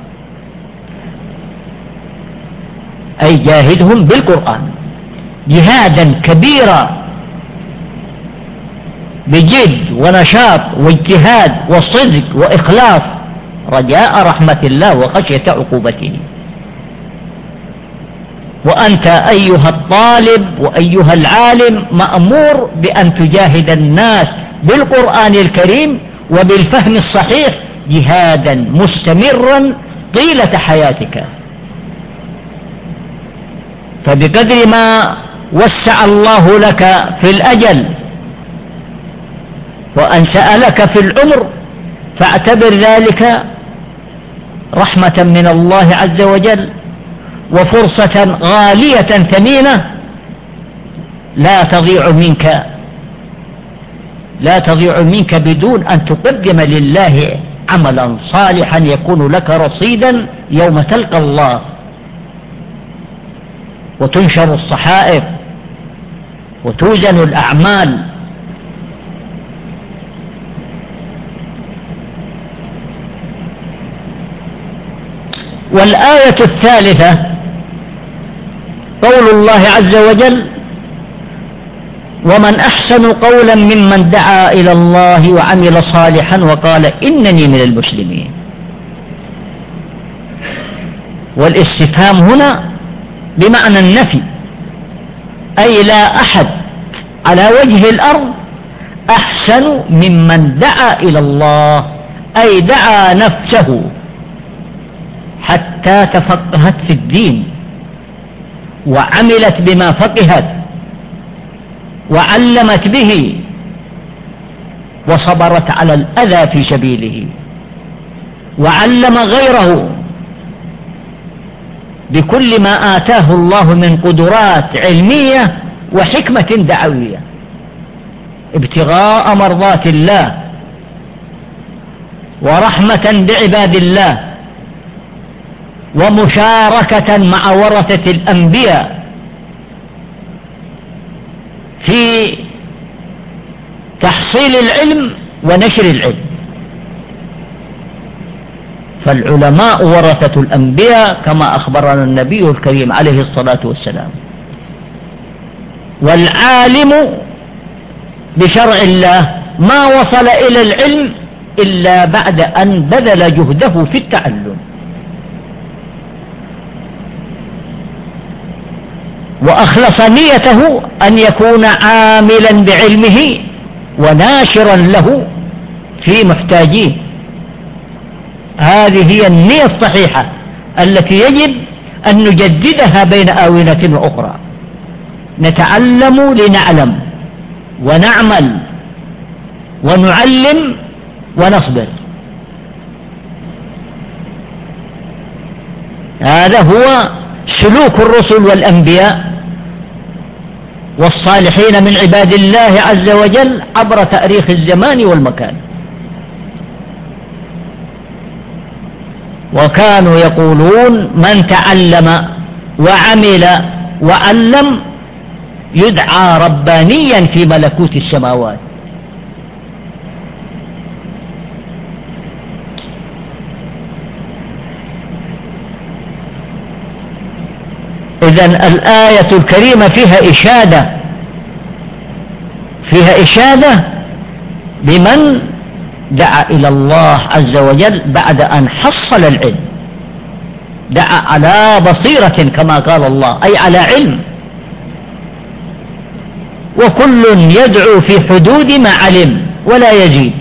أي جاهدهم بالقرآن جهادا كبيرا بجد ونشاط واجتهاد وصدق وإخلاص رجاء رحمة الله وخشية عقوبته. وأنت أيها الطالب وأيها العالم مأمور بأن تجاهد الناس بالقرآن الكريم وبالفهم الصحيح جهادا مستمرا طيلة حياتك. فبقدر ما وسع الله لك في الأجل وأن سألك في العمر فاعتبر ذلك رحمة من الله عز وجل وفرصة غالية ثمينة لا تضيع منك لا تضيع منك بدون أن تقدم لله عملا صالحا يكون لك رصيدا يوم تلقى الله وتنشر الصحائف وتوزن الأعمال. والآية الثالثة قول الله عز وجل: ومن أحسن قولا ممن دعا إلى الله وعمل صالحا وقال إنني من المسلمين. والاستفهام هنا بمعنى النفي، أي لا أحد على وجه الأرض أحسن ممن دعا إلى الله، أي دعا نفسه حتى تفقهت في الدين وعملت بما فقهت وعلمت به وصبرت على الأذى في سبيله، وعلم غيره بكل ما آتاه الله من قدرات علمية وحكمة دعوية ابتغاء مرضات الله ورحمة بعباد الله ومشاركة مع ورثة الأنبياء في تحصيل العلم ونشر العلم. فالعلماء ورثة الأنبياء كما أخبرنا النبي الكريم عليه الصلاة والسلام، والعالم بشرع الله ما وصل إلى العلم إلا بعد أن بذل جهده في التعلم وأخلص نيته أن يكون عاملا بعلمه وناشرا له في محتاجيه. هذه هي النية الصحيحة التي يجب أن نجددها بين آونة وأخرى، نتعلم لنعلم ونعمل ونعلم ونصبر. هذا هو سلوك الرسل والأنبياء والصالحين من عباد الله عز وجل عبر تاريخ الزمان والمكان. وكانوا يقولون من تعلم وعمل وعلم يدعى ربانيا في ملكوت السماوات. إذن الآية الكريمة فيها إشادة فيها إشادة بمن دعا إلى الله عز وجل بعد أن حصل العلم، دعا على بصيرة كما قال الله، أي على علم، وكل يدعو في حدود ما علم ولا يزيد،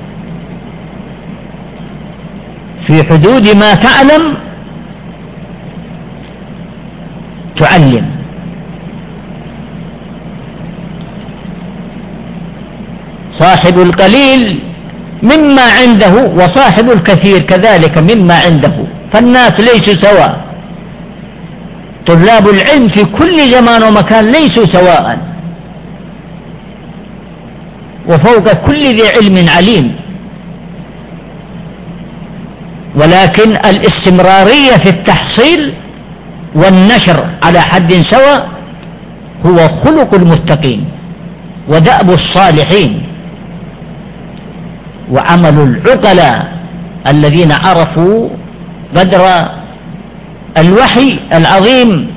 في حدود ما تعلم تعلم. صاحب القليل مما عنده وصاحب الكثير كذلك مما عنده، فالناس ليسوا سواء، طلاب العلم في كل زمان ومكان ليسوا سواء، وفوق كل ذي علم عليم، ولكن الاستمرارية في التحصيل والنشر على حد سواء هو خلق المتقين ودأب الصالحين وعمل العقلاء الذين عرفوا قدر الوحي العظيم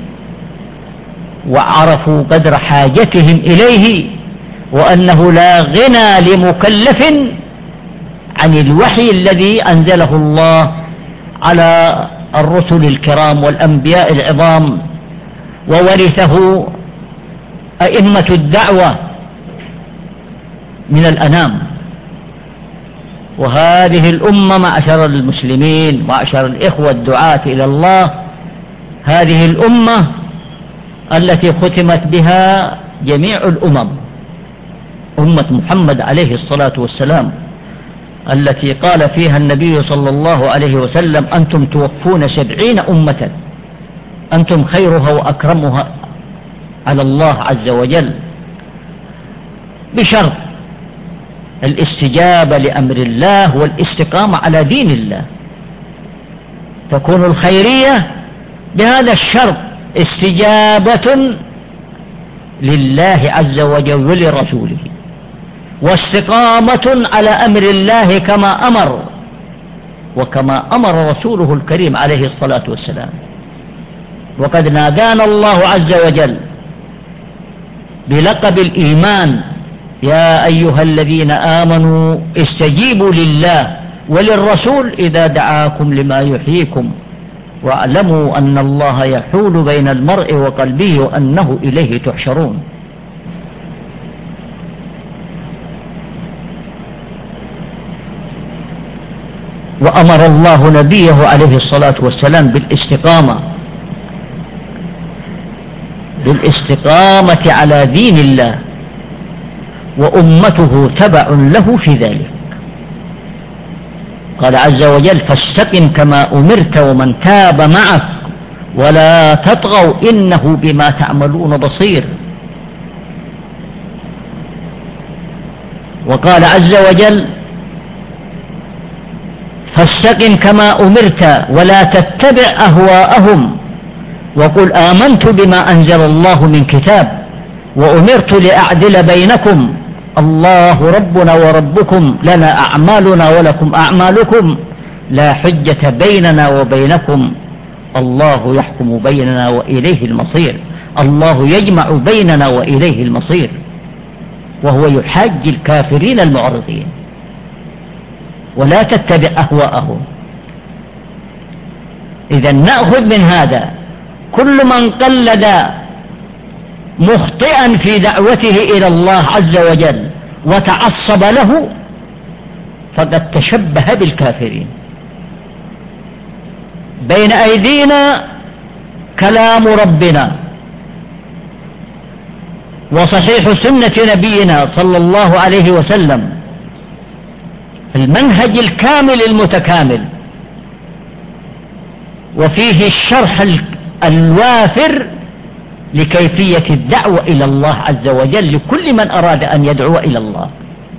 وعرفوا قدر حاجتهم إليه، وأنه لا غنى لمكلف عن الوحي الذي أنزله الله على الرسل الكرام والأنبياء العظام وورثه أئمة الدعوة من الأنام. وهذه الأمة معشر المسلمين معشر الإخوة الدعاة إلى الله، هذه الأمة التي ختمت بها جميع الأمم، أمة محمد عليه الصلاة والسلام، التي قال فيها النبي صلى الله عليه وسلم أنتم توفون سبعين أمة أنتم خيرها وأكرمها على الله عز وجل، بشرط الاستجابة لأمر الله والاستقامة على دين الله. تكون الخيرية بهذا الشرط: استجابة لله عز وجل ولرسوله، واستقامة على أمر الله كما أمر وكما أمر رسوله الكريم عليه الصلاة والسلام. وقد نادانا الله عز وجل بلقب الإيمان: يا أيها الذين آمنوا استجيبوا لله وللرسول إذا دعاكم لما يحييكم واعلموا أن الله يحول بين المرء وقلبه وأنه إليه تحشرون. وأمر الله نبيه عليه الصلاة والسلام بالاستقامة بالاستقامة على دين الله، وأمته تبع له في ذلك. قال عز وجل: فاستقم كما أمرت ومن تاب معك ولا تطغوا إنه بما تعملون بصير. وقال عز وجل: فاستقم كما أمرت ولا تتبع أهواءهم وقل آمنت بما أنزل الله من كتاب وأمرت لأعدل بينكم الله ربنا وربكم لنا أعمالنا ولكم أعمالكم لا حجة بيننا وبينكم الله يحكم بيننا وإليه المصير. الله يجمع بيننا وإليه المصير، وهو يحاج الكافرين المعرضين. ولا تتبع أهواءهم. إذا نأخذ من هذا كل من قلد مخطئا في دعوته إلى الله عز وجل وتعصب له فقد تشبه بالكافرين. بين أيدينا كلام ربنا وصحيح سنة نبينا صلى الله عليه وسلم، المنهج الكامل المتكامل، وفيه الشرح الوافر لكيفية الدعوة إلى الله عز وجل لكل من أراد أن يدعو إلى الله.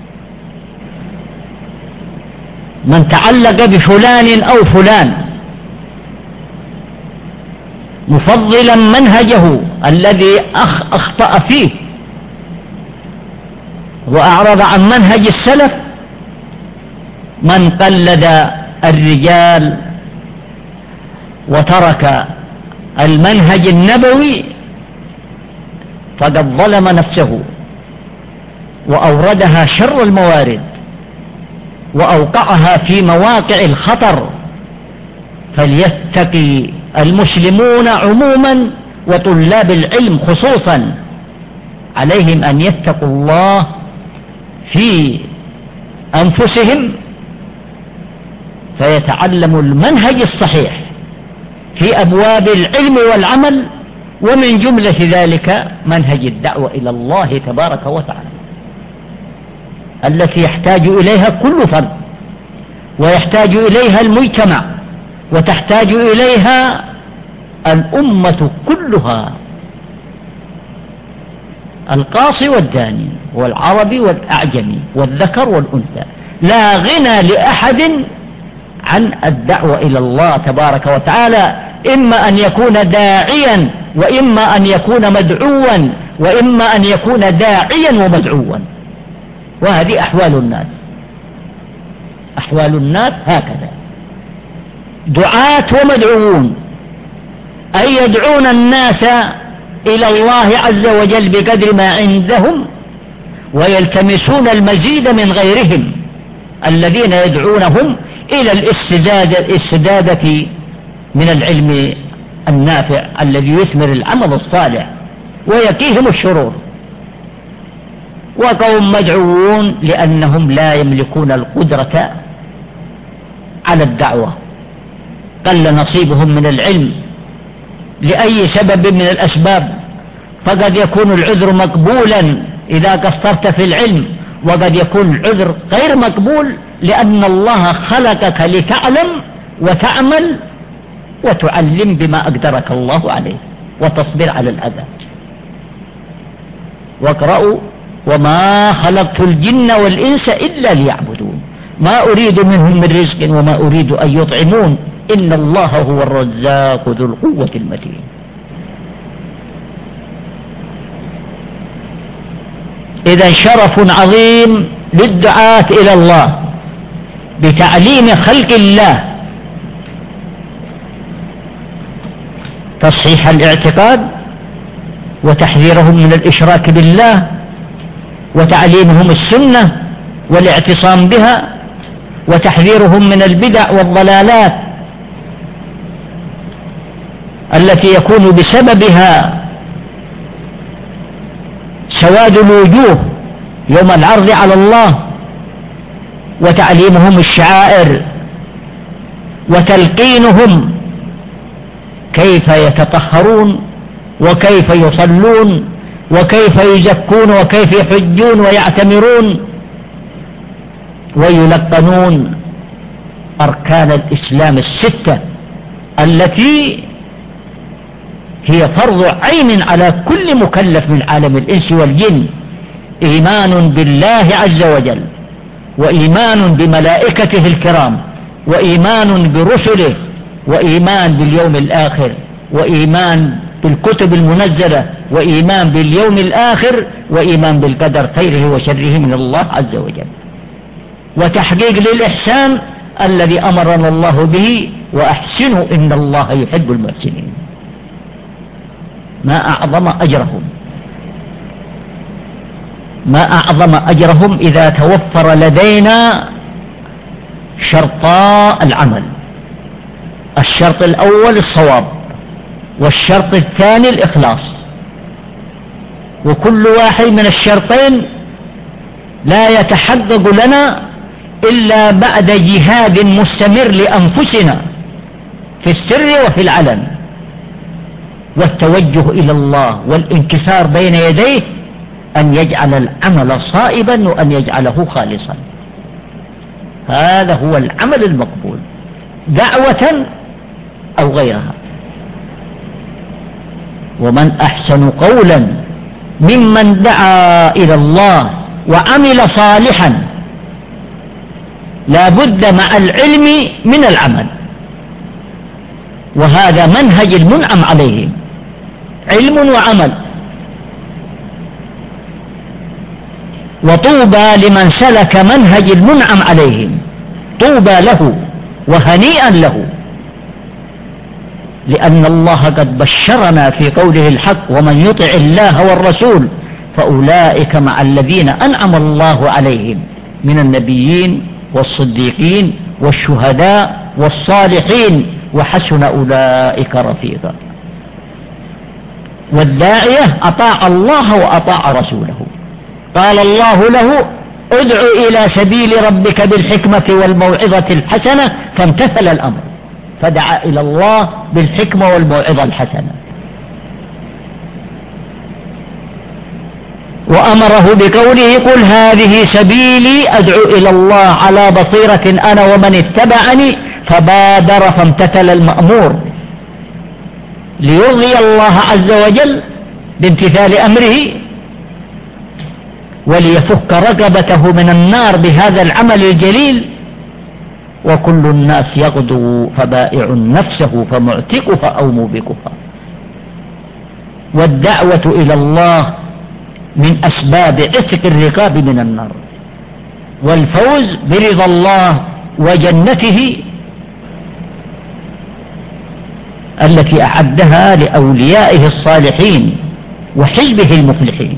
من تعلق بفلان أو فلان مفضلا منهجه الذي أخطأ فيه وأعرض عن منهج السلف، من قلد الرجال وترك المنهج النبوي فقد ظلم نفسه وأوردها شر الموارد وأوقعها في مواقع الخطر. فليتقي المسلمون عموما وطلاب العلم خصوصا، عليهم أن يتقوا الله في أنفسهم فيتعلموا المنهج الصحيح في أبواب العلم والعمل، ومن جملة ذلك منهج الدعوة إلى الله تبارك وتعالى التي يحتاج إليها كل فرد، ويحتاج إليها المجتمع، وتحتاج إليها الأمة كلها، القاصي والداني والعربي والأعجمي والذكر والأنثى. لا غنى لأحد عن الدعوة إلى الله تبارك وتعالى، إما أن يكون داعيا وإما أن يكون مدعوا وإما أن يكون داعيا ومدعوا. وهذه أحوال الناس، أحوال الناس هكذا، دعاة ومدعوون، أي يدعون الناس إلى الله عز وجل بقدر ما عندهم ويلتمسون المزيد من غيرهم الذين يدعونهم إلى الاستزادة, الاستزادة من العلم النافع الذي يثمر العمل الصالح ويقيهم الشرور. وقوم مدعوون لأنهم لا يملكون القدرة على الدعوة، قل نصيبهم من العلم لأي سبب من الأسباب، فقد يكون العذر مقبولا إذا قصرت في العلم، وقد يكون العذر غير مقبول لأن الله خلقك لتعلم وتعمل وتعلم بما أقدرك الله عليه وتصبر على الأذى. واقرأوا: وما خلقت الجن والإنس إلا ليعبدون ما أريد منهم من رزق وما أريد أن يطعمون إن الله هو الرزاق ذو القوة المتين. إذا شرف عظيم للدعاة إلى الله بتعليم خلق الله تصحيح الاعتقاد وتحذيرهم من الإشراك بالله وتعليمهم السنة والاعتصام بها وتحذيرهم من البدع والضلالات التي يكون بسببها سواد الوجوه يوم العرض على الله، وتعليمهم الشعائر وتلقينهم كيف يتطهرون وكيف يصلون وكيف يزكون وكيف يحجون ويعتمرون، ويلقنون أركان الإسلام الستة التي هي فرض عين على كل مكلف من عالم الإنس والجن: إيمان بالله عز وجل، وإيمان بملائكته الكرام، وإيمان برسله، وإيمان باليوم الآخر، وإيمان بالكتب المنزلة، وإيمان باليوم الآخر، وإيمان بالقدر خيره وشره من الله عز وجل، وتحقيق للإحسان الذي أمرنا الله به: وأحسنوا إن الله يحب المحسنين. ما أعظم أجرهم، ما أعظم أجرهم إذا توفر لدينا شرطا العمل: الشرط الأول الصواب، والشرط الثاني الإخلاص. وكل واحد من الشرطين لا يتحقق لنا إلا بعد جهاد مستمر لأنفسنا في السر وفي العلن، والتوجه إلى الله والانكسار بين يديه، أن يجعل العمل صائبا وأن يجعله خالصا. هذا هو العمل المقبول، دعوة أو غيرها. ومن أحسن قولا ممن دعا إلى الله وعمل صالحا. لا بد مع العلم من العمل، وهذا منهج المنعم عليهم: علم وعمل. وطوبى لمن سلك منهج المنعم عليهم، طوبى له وهنيئا له، لأن الله قد بشرنا في قوله الحق: ومن يطع الله والرسول فأولئك مع الذين أنعم الله عليهم من النبيين والصديقين والشهداء والصالحين وحسن أولئك رفيقا. والداعية أطاع الله وأطاع رسوله. قال الله له: ادع إلى سبيل ربك بالحكمة والموعظة الحسنة، فامتثل الأمر، فدعا إلى الله بالحكمة والموعظة الحسنة. وأمره بقوله: قل هذه سبيلي أدعو إلى الله على بصيرة أنا ومن اتبعني، فبادر فامتثل المأمور ليرضي الله عز وجل بامتثال أمره، وليفك رقبته من النار بهذا العمل الجليل. وكل الناس يغدو فبائع نفسه فمعتقها أو موبقها. والدعوة إلى الله من أسباب عتق الرقاب من النار والفوز برضا الله وجنته التي أعدها لأوليائه الصالحين وحزبه المفلحين.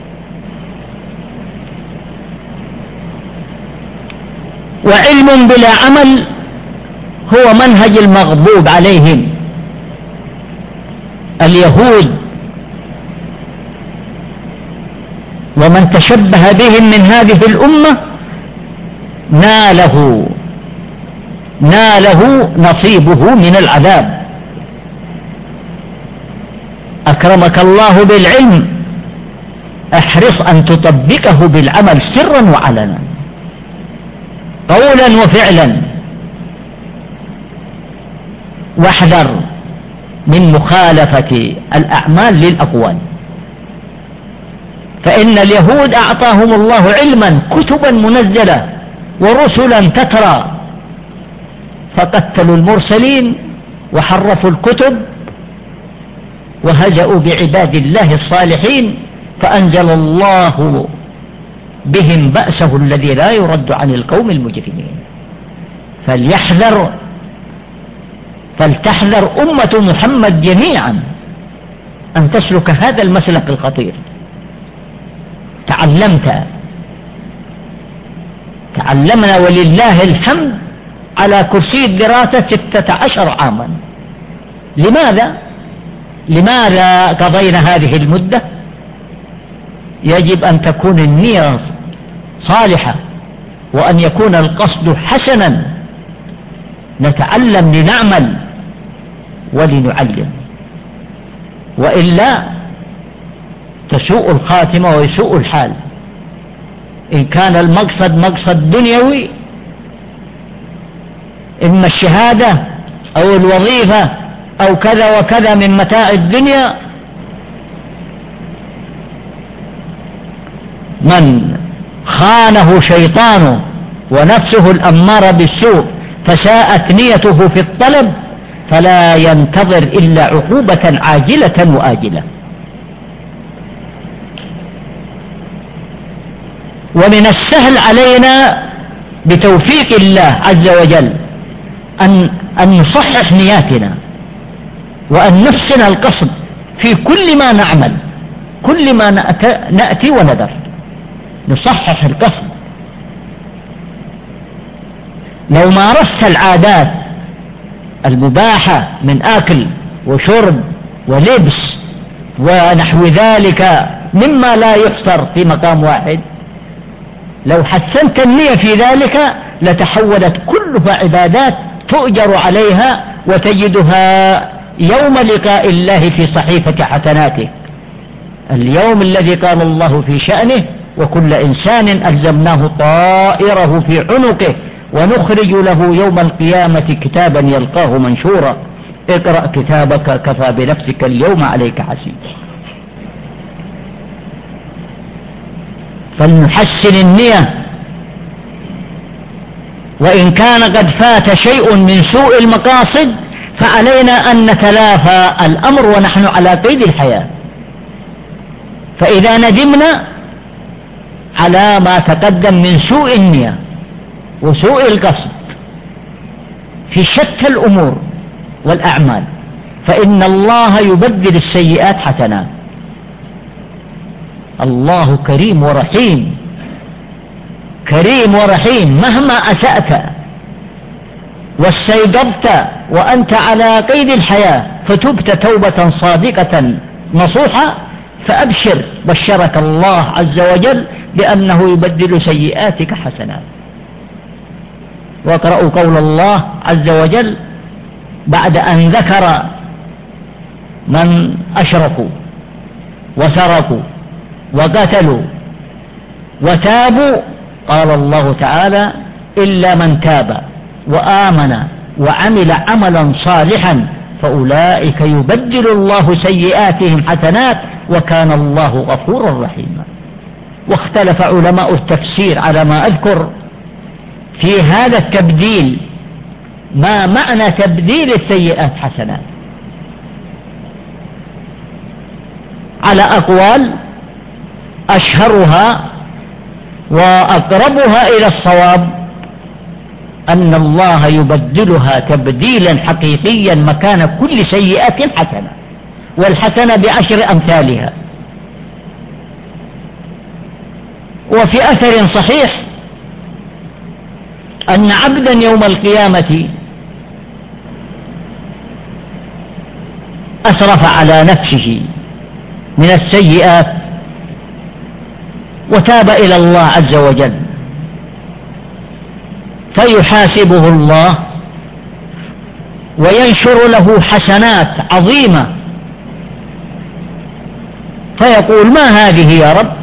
وعلم بلا عمل هو منهج المغضوب عليهم اليهود، ومن تشبه بهم من هذه الأمة ناله ناله نصيبه من العذاب. أكرمك الله بالعلم، احرص أن تطبقه بالعمل سرا وعلنا، قولا وفعلا، واحذر من مخالفة الأعمال للأقوال. فإن اليهود أعطاهم الله علما، كتبا منزلة ورسلا تترى، فقتلوا المرسلين وحرفوا الكتب وهزأوا بعباد الله الصالحين، فأنزل الله بهم بأسه الذي لا يرد عن القوم المجرمين. فليحذر فلتحذر أمة محمد جميعا أن تسلك هذا المسلك الخطير. تعلمت تعلمنا ولله الحمد على كرسي الدراسة ستة عشر عاما. لماذا؟ لماذا قضينا هذه المدة؟ يجب أن تكون النية صالحة، وأن يكون القصد حسنا، نتعلم لنعمل ولنعلم، وإلا تسوء الخاتمة ويسوء الحال. إن كان المقصد مقصد دنيوي، إما الشهادة أو الوظيفة أو كذا وكذا من متاع الدنيا، من خانه شيطانه ونفسه الأمارة بالسوء فساءت نيته في الطلب، فلا ينتظر إلا عقوبة عاجلة وآجلة. ومن السهل علينا بتوفيق الله عز وجل أن, أن نصحح نياتنا، وأن نحسن القصد في كل ما نعمل، كل ما نأتي وندر نصحح القصد. لو مارست العادات المباحة من أكل وشرب ولبس ونحو ذلك مما لا يحصر في مقام واحد، لو حسنت النية في ذلك لتحولت كلها عبادات تؤجر عليها، وتجدها يوم لقاء الله في صحيفة حسناتك، اليوم الذي قال الله في شأنه: وكل إنسان ألزمناه طائره في عنقه ونخرج له يوم القيامة كتابا يلقاه منشورا اقرأ كتابك كفى بنفسك اليوم عليك حسيبا. فلنحسن النية، وإن كان قد فات شيء من سوء المقاصد فعلينا أن نتلافى الأمر ونحن على قيد الحياة. فإذا ندمنا على ما تقدم من سوء النية وسوء القصد في شتى الأمور والأعمال، فإن الله يبدل السيئات حسنات. الله كريم ورحيم، كريم ورحيم. مهما أسأت واستيقظت وأنت على قيد الحياة فتبت توبة صادقة نصوحة، فأبشر، بشرك الله عز وجل بأنه يبدل سيئاتك حسنات. واقرأوا قول الله عز وجل بعد أن ذكر من أشركوا وسرقوا وقتلوا وتابوا، قال الله تعالى: إلا من تاب وآمن وعمل عملا صالحا فأولئك يبدل الله سيئاتهم حسنات وكان الله غفورا رحيما. واختلف علماء التفسير على ما أذكر في هذا التبديل، ما معنى تبديل السيئات حسنات؟ على أقوال أشهرها وأقربها إلى الصواب أن الله يبدلها تبديلا حقيقيا مكان كل سيئة حسنة، والحسنة بعشر أمثالها. وفي أثر صحيح أن عبدا يوم القيامة أسرف على نفسه من السيئات وتاب إلى الله عز وجل، فيحاسبه الله وينشر له حسنات عظيمة، فيقول: ما هذه يا رب؟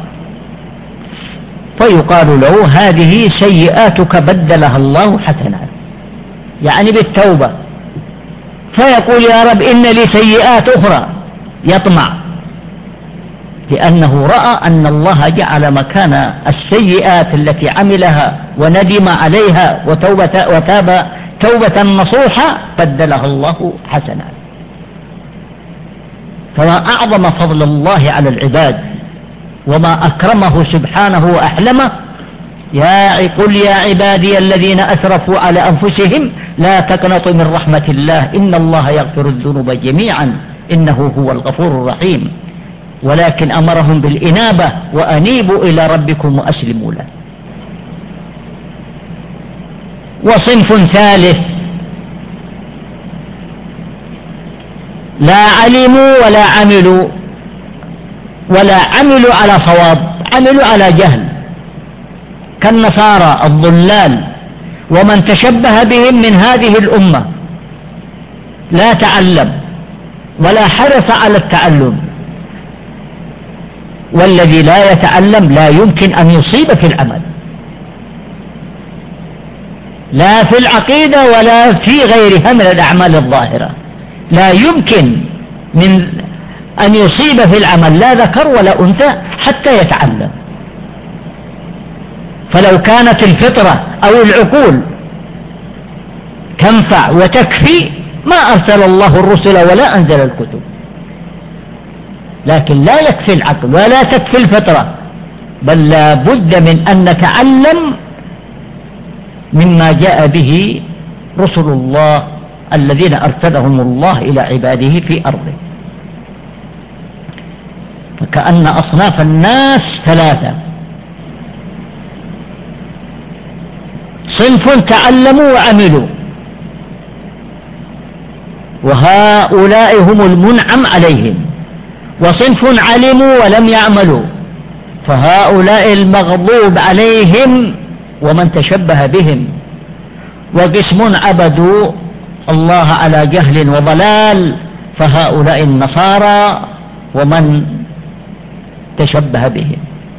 فيقال له: هذه سيئاتك بدلها الله حسنات، يعني بالتوبة. فيقول: يا رب إن لي سيئات أخرى، يطمع، لأنه رأى أن الله جعل مكان السيئات التي عملها وندم عليها وتوبة وتاب توبة نصوحة بدلها الله حسنات. فما أعظم فضل الله على العباد وما أكرمه سبحانه وأحلمه. يا قل يا عبادي الذين أسرفوا على أنفسهم لا تقنطوا من رحمة الله إن الله يغفر الذنوب جميعا إنه هو الغفور الرحيم، ولكن أمرهم بالإنابة وأنيبوا إلى ربكم وأسلموا له. وصنف ثالث لا علموا ولا عملوا ولا عملوا على صواب، عملوا على جهل كالنصارى الضلال ومن تشبه بهم من هذه الأمة، لا تعلم ولا حرص على التعلم. والذي لا يتعلم لا يمكن أن يصيب في العمل، لا في العقيدة ولا في غيرها من الأعمال الظاهرة، لا يمكن من أن يصيب في العمل لا ذكر ولا أنثى حتى يتعلم. فلو كانت الفطرة أو العقول تنفع وتكفي ما أرسل الله الرسل ولا أنزل الكتب، لكن لا يكفي العقل ولا تكفي الفطرة، بل لا بد من أن نتعلم مما جاء به رسل الله الذين أرسلهم الله إلى عباده في أرضه. فكأن أصناف الناس ثلاثة: صنف تعلموا وعملوا، وهؤلاء هم المنعم عليهم، وصنف علموا ولم يعملوا، فهؤلاء المغضوب عليهم ومن تشبه بهم. وقسم عبدوا الله على جهل وضلال، فهؤلاء النصارى ومن تشبه بهم.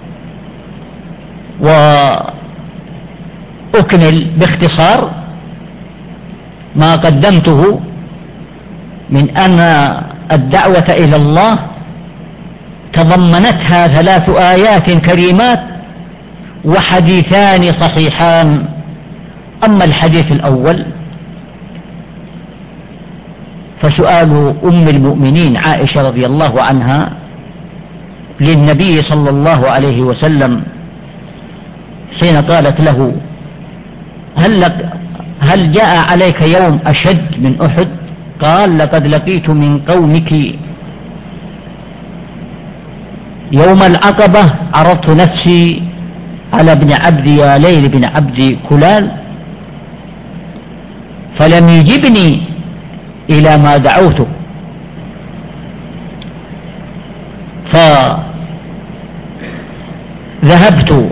وأكمل باختصار ما قدمته من أن الدعوة إلى الله تضمنتها ثلاث آيات كريمات وحديثان صحيحان. أما الحديث الأول فسؤال أم المؤمنين عائشة رضي الله عنها للنبي صلى الله عليه وسلم حين قالت له: هل, لك هل جاء عليك يوم أشد من أحد؟ قال: لقد لقيت من قومك يوم العقبة عرضت نفسي على ابن عبد يا ليل بن عبد كلال فلم يجبني إلى ما دعوته، فذهبت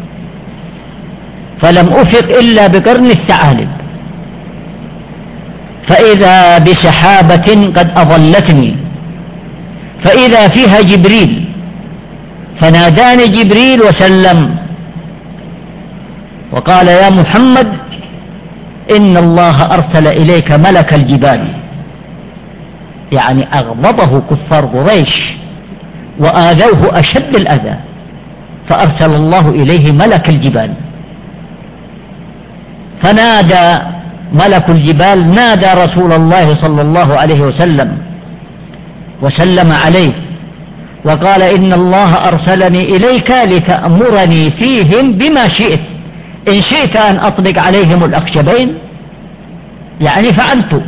فلم أفق إلا بقرن الثعالب، فإذا بسحابة قد أظلتني، فإذا فيها جبريل، فناداني جبريل وسلم وقال: يا محمد إن الله أرسل إليك ملك الجبال، يعني أغضبه كفار قريش وآذوه أشد الأذى، فأرسل الله إليه ملك الجبال. فنادى ملك الجبال، نادى رسول الله صلى الله عليه وسلم وسلم عليه وقال: إن الله أرسلني إليك لتأمرني فيهم بما شئت، إن شئت أن أطبق عليهم الأخشبين، يعني فعلت.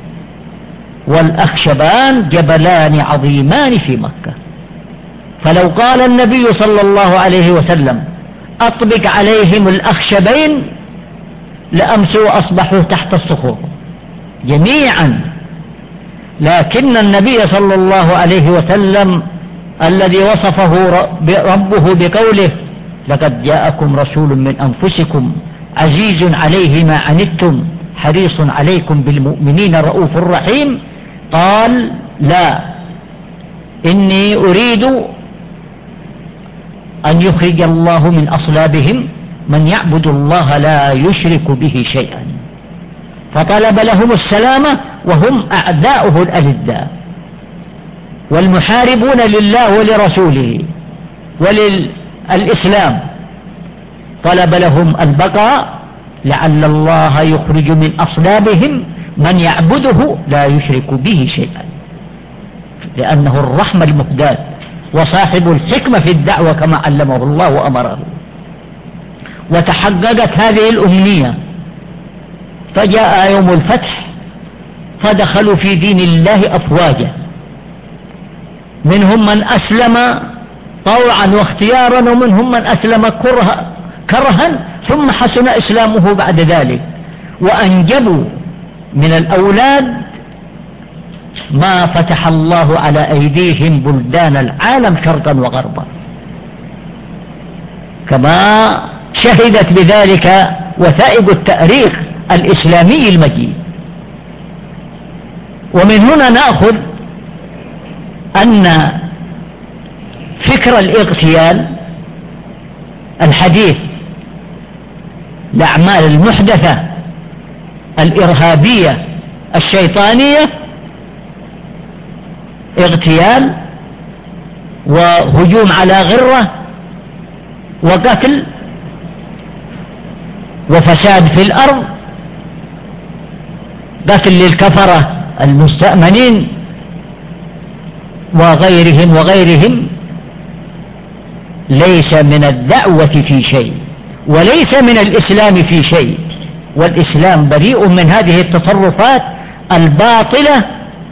والأخشبان جبلان عظيمان في مكة، فلو قال النبي صلى الله عليه وسلم أطبق عليهم الأخشبين لأمسوا أصبحوا تحت الصخور جميعا، لكن النبي صلى الله عليه وسلم الذي وصفه ربه بقوله: لقد جاءكم رسول من أنفسكم عزيز عليه ما عنتم حريص عليكم بالمؤمنين رؤوف رحيم، قال: لا، إني أريد أن يخرج الله من أصلابهم من يعبد الله لا يشرك به شيئا، فطلب لهم السلامة وهم أعداؤه الألداء والمحاربون لله ولرسوله وللإسلام، طلب لهم البقاء لعل الله يخرج من أصلابهم من يعبده لا يشرك به شيئا، لأنه الرحمة المهداة وصاحب الحكمة في الدعوة كما علمه الله وأمره. وتحققت هذه الأمنية، فجاء يوم الفتح فدخلوا في دين الله أفواجا، منهم من أسلم طوعا واختيارا، ومنهم من أسلم كرها, كرها ثم حسن إسلامه بعد ذلك، وأنجبوا من الأولاد ما فتح الله على أيديهم بلدان العالم شرقا وغربا، كما شهدت بذلك وثائق التاريخ الإسلامي المجيد. ومن هنا نأخذ أن فكر الاغتيال الحديث، الأعمال المحدثة الإرهابية الشيطانية، اغتيال وهجوم على غرة وقتل وفساد في الأرض، قتل للكفرة المستأمنين وغيرهم وغيرهم، ليس من الدعوة في شيء وليس من الإسلام في شيء، والإسلام بريء من هذه التصرفات الباطلة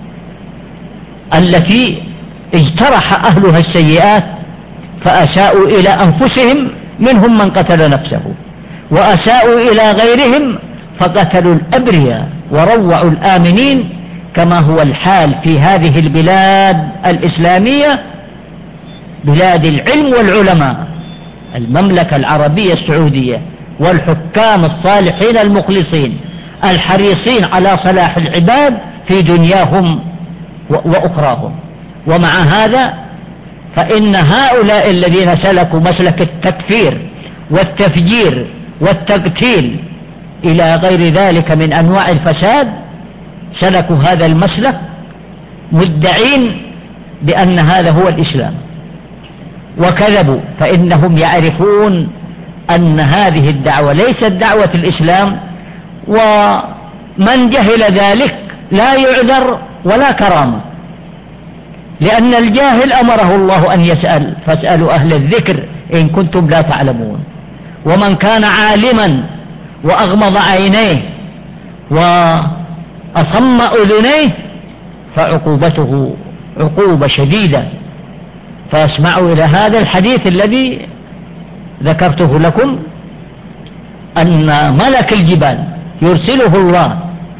التي اجترح أهلها السيئات فأساءوا إلى أنفسهم، منهم من قتل نفسه، وأساءوا إلى غيرهم فقتلوا الأبرياء وروعوا الآمنين، كما هو الحال في هذه البلاد الإسلامية، بلاد العلم والعلماء، المملكة العربية السعودية، والحكام الصالحين المخلصين الحريصين على صلاح العباد في دنياهم وأخراهم. ومع هذا فإن هؤلاء الذين سلكوا مسلك التكفير والتفجير والتقتيل إلى غير ذلك من أنواع الفساد سلكوا هذا المسلك مدعين بأن هذا هو الإسلام، وكذبوا، فإنهم يعرفون أن هذه الدعوة ليست دعوة الإسلام، ومن جهل ذلك لا يعذر ولا كرامة، لأن الجاهل أمره الله أن يسأل، فاسألوا أهل الذكر إن كنتم لا تعلمون. ومن كان عالما وأغمض عينيه وأصم أذنيه فعقوبته عقوبة شديدة. فاسمعوا إلى هذا الحديث الذي ذكرته لكم، أن ملك الجبال يرسله الله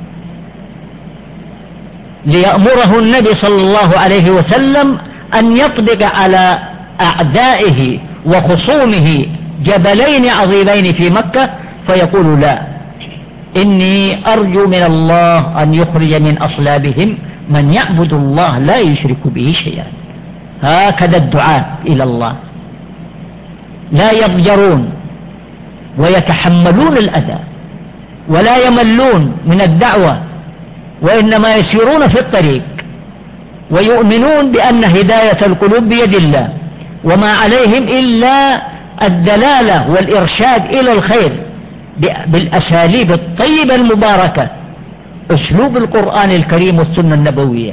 ليأمره النبي صلى الله عليه وسلم أن يطبق على أعدائه وخصومه جبلين عظيمين في مكة، فيقول لا، إني أرجو من الله أن يخرج من أصلابهم من يعبد الله لا يشرك به شيئا. هكذا الدعاة إلى الله، لا يضجرون ويتحملون الأذى ولا يملون من الدعوة، وإنما يسيرون في الطريق ويؤمنون بأن هداية القلوب بيد الله، وما عليهم إلا الدلالة والإرشاد إلى الخير بالأساليب الطيبة المباركة، أسلوب القرآن الكريم والسنة النبوية،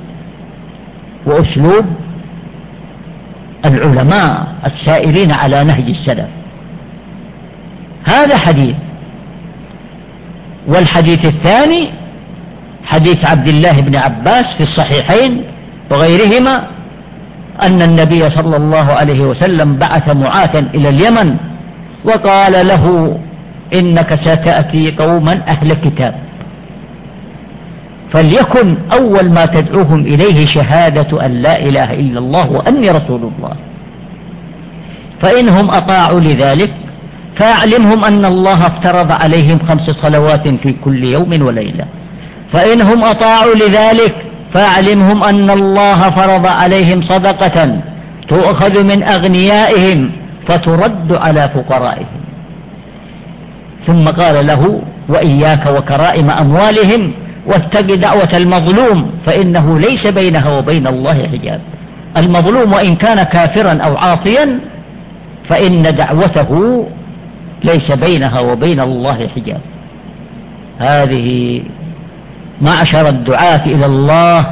وأسلوب العلماء السائرين على نهج السلف. هذا حديث. والحديث الثاني حديث عبد الله بن عباس في الصحيحين وغيرهما، أن النبي صلى الله عليه وسلم بعث معاذا إلى اليمن وقال له: إنك ستأتي قوما أهل كتاب، فليكن أول ما تدعوهم إليه شهادة أن لا إله إلا الله وأني رسول الله، فإنهم أطاعوا لذلك فأعلمهم أن الله افترض عليهم خمس صلوات في كل يوم وليلة، فإنهم أطاعوا لذلك فأعلمهم أن الله فرض عليهم صدقة تؤخذ من أغنيائهم فترد على فقرائهم. ثم قال له: وإياك وكرائم أموالهم واتق دعوة المظلوم فإنه ليس بينها وبين الله حجاب. المظلوم وإن كان كافرا أو عاصيا فإن دعوته ليس بينها وبين الله حجاب. هذه معشر الدعاة إلى الله،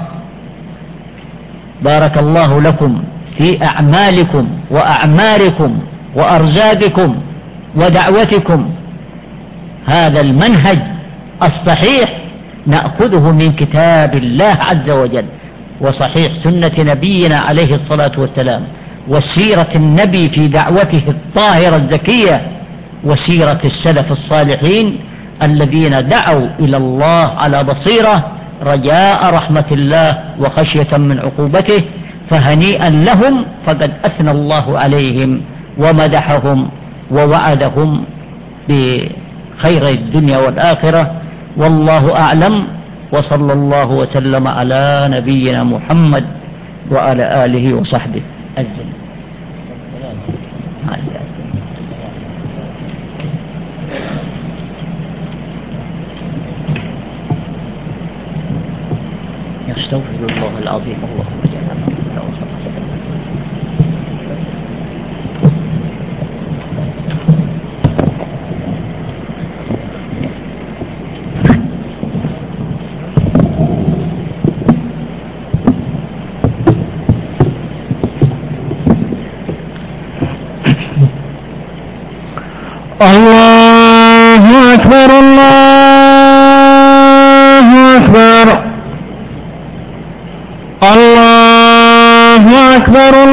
بارك الله لكم في أعمالكم وأعماركم وأرزاقكم ودعوتكم. هذا المنهج الصحيح نأخذه من كتاب الله عز وجل وصحيح سنة نبينا عليه الصلاة والسلام، وسيرة النبي في دعوته الطاهرة الزكية، وسيرة السلف الصالحين الذين دعوا إلى الله على بصيرة رجاء رحمة الله وخشية من عقوبته، فهنيئا لهم، فقد أثنى الله عليهم ومدحهم ووعدهم بخير الدنيا والآخرة. والله أعلم، وصلى الله وسلم على نبينا محمد وعلى آله وصحبه أجمعين. يستغفر الله العظيم اللهم جعلنا الله أكبر الله أكبر الله أكبر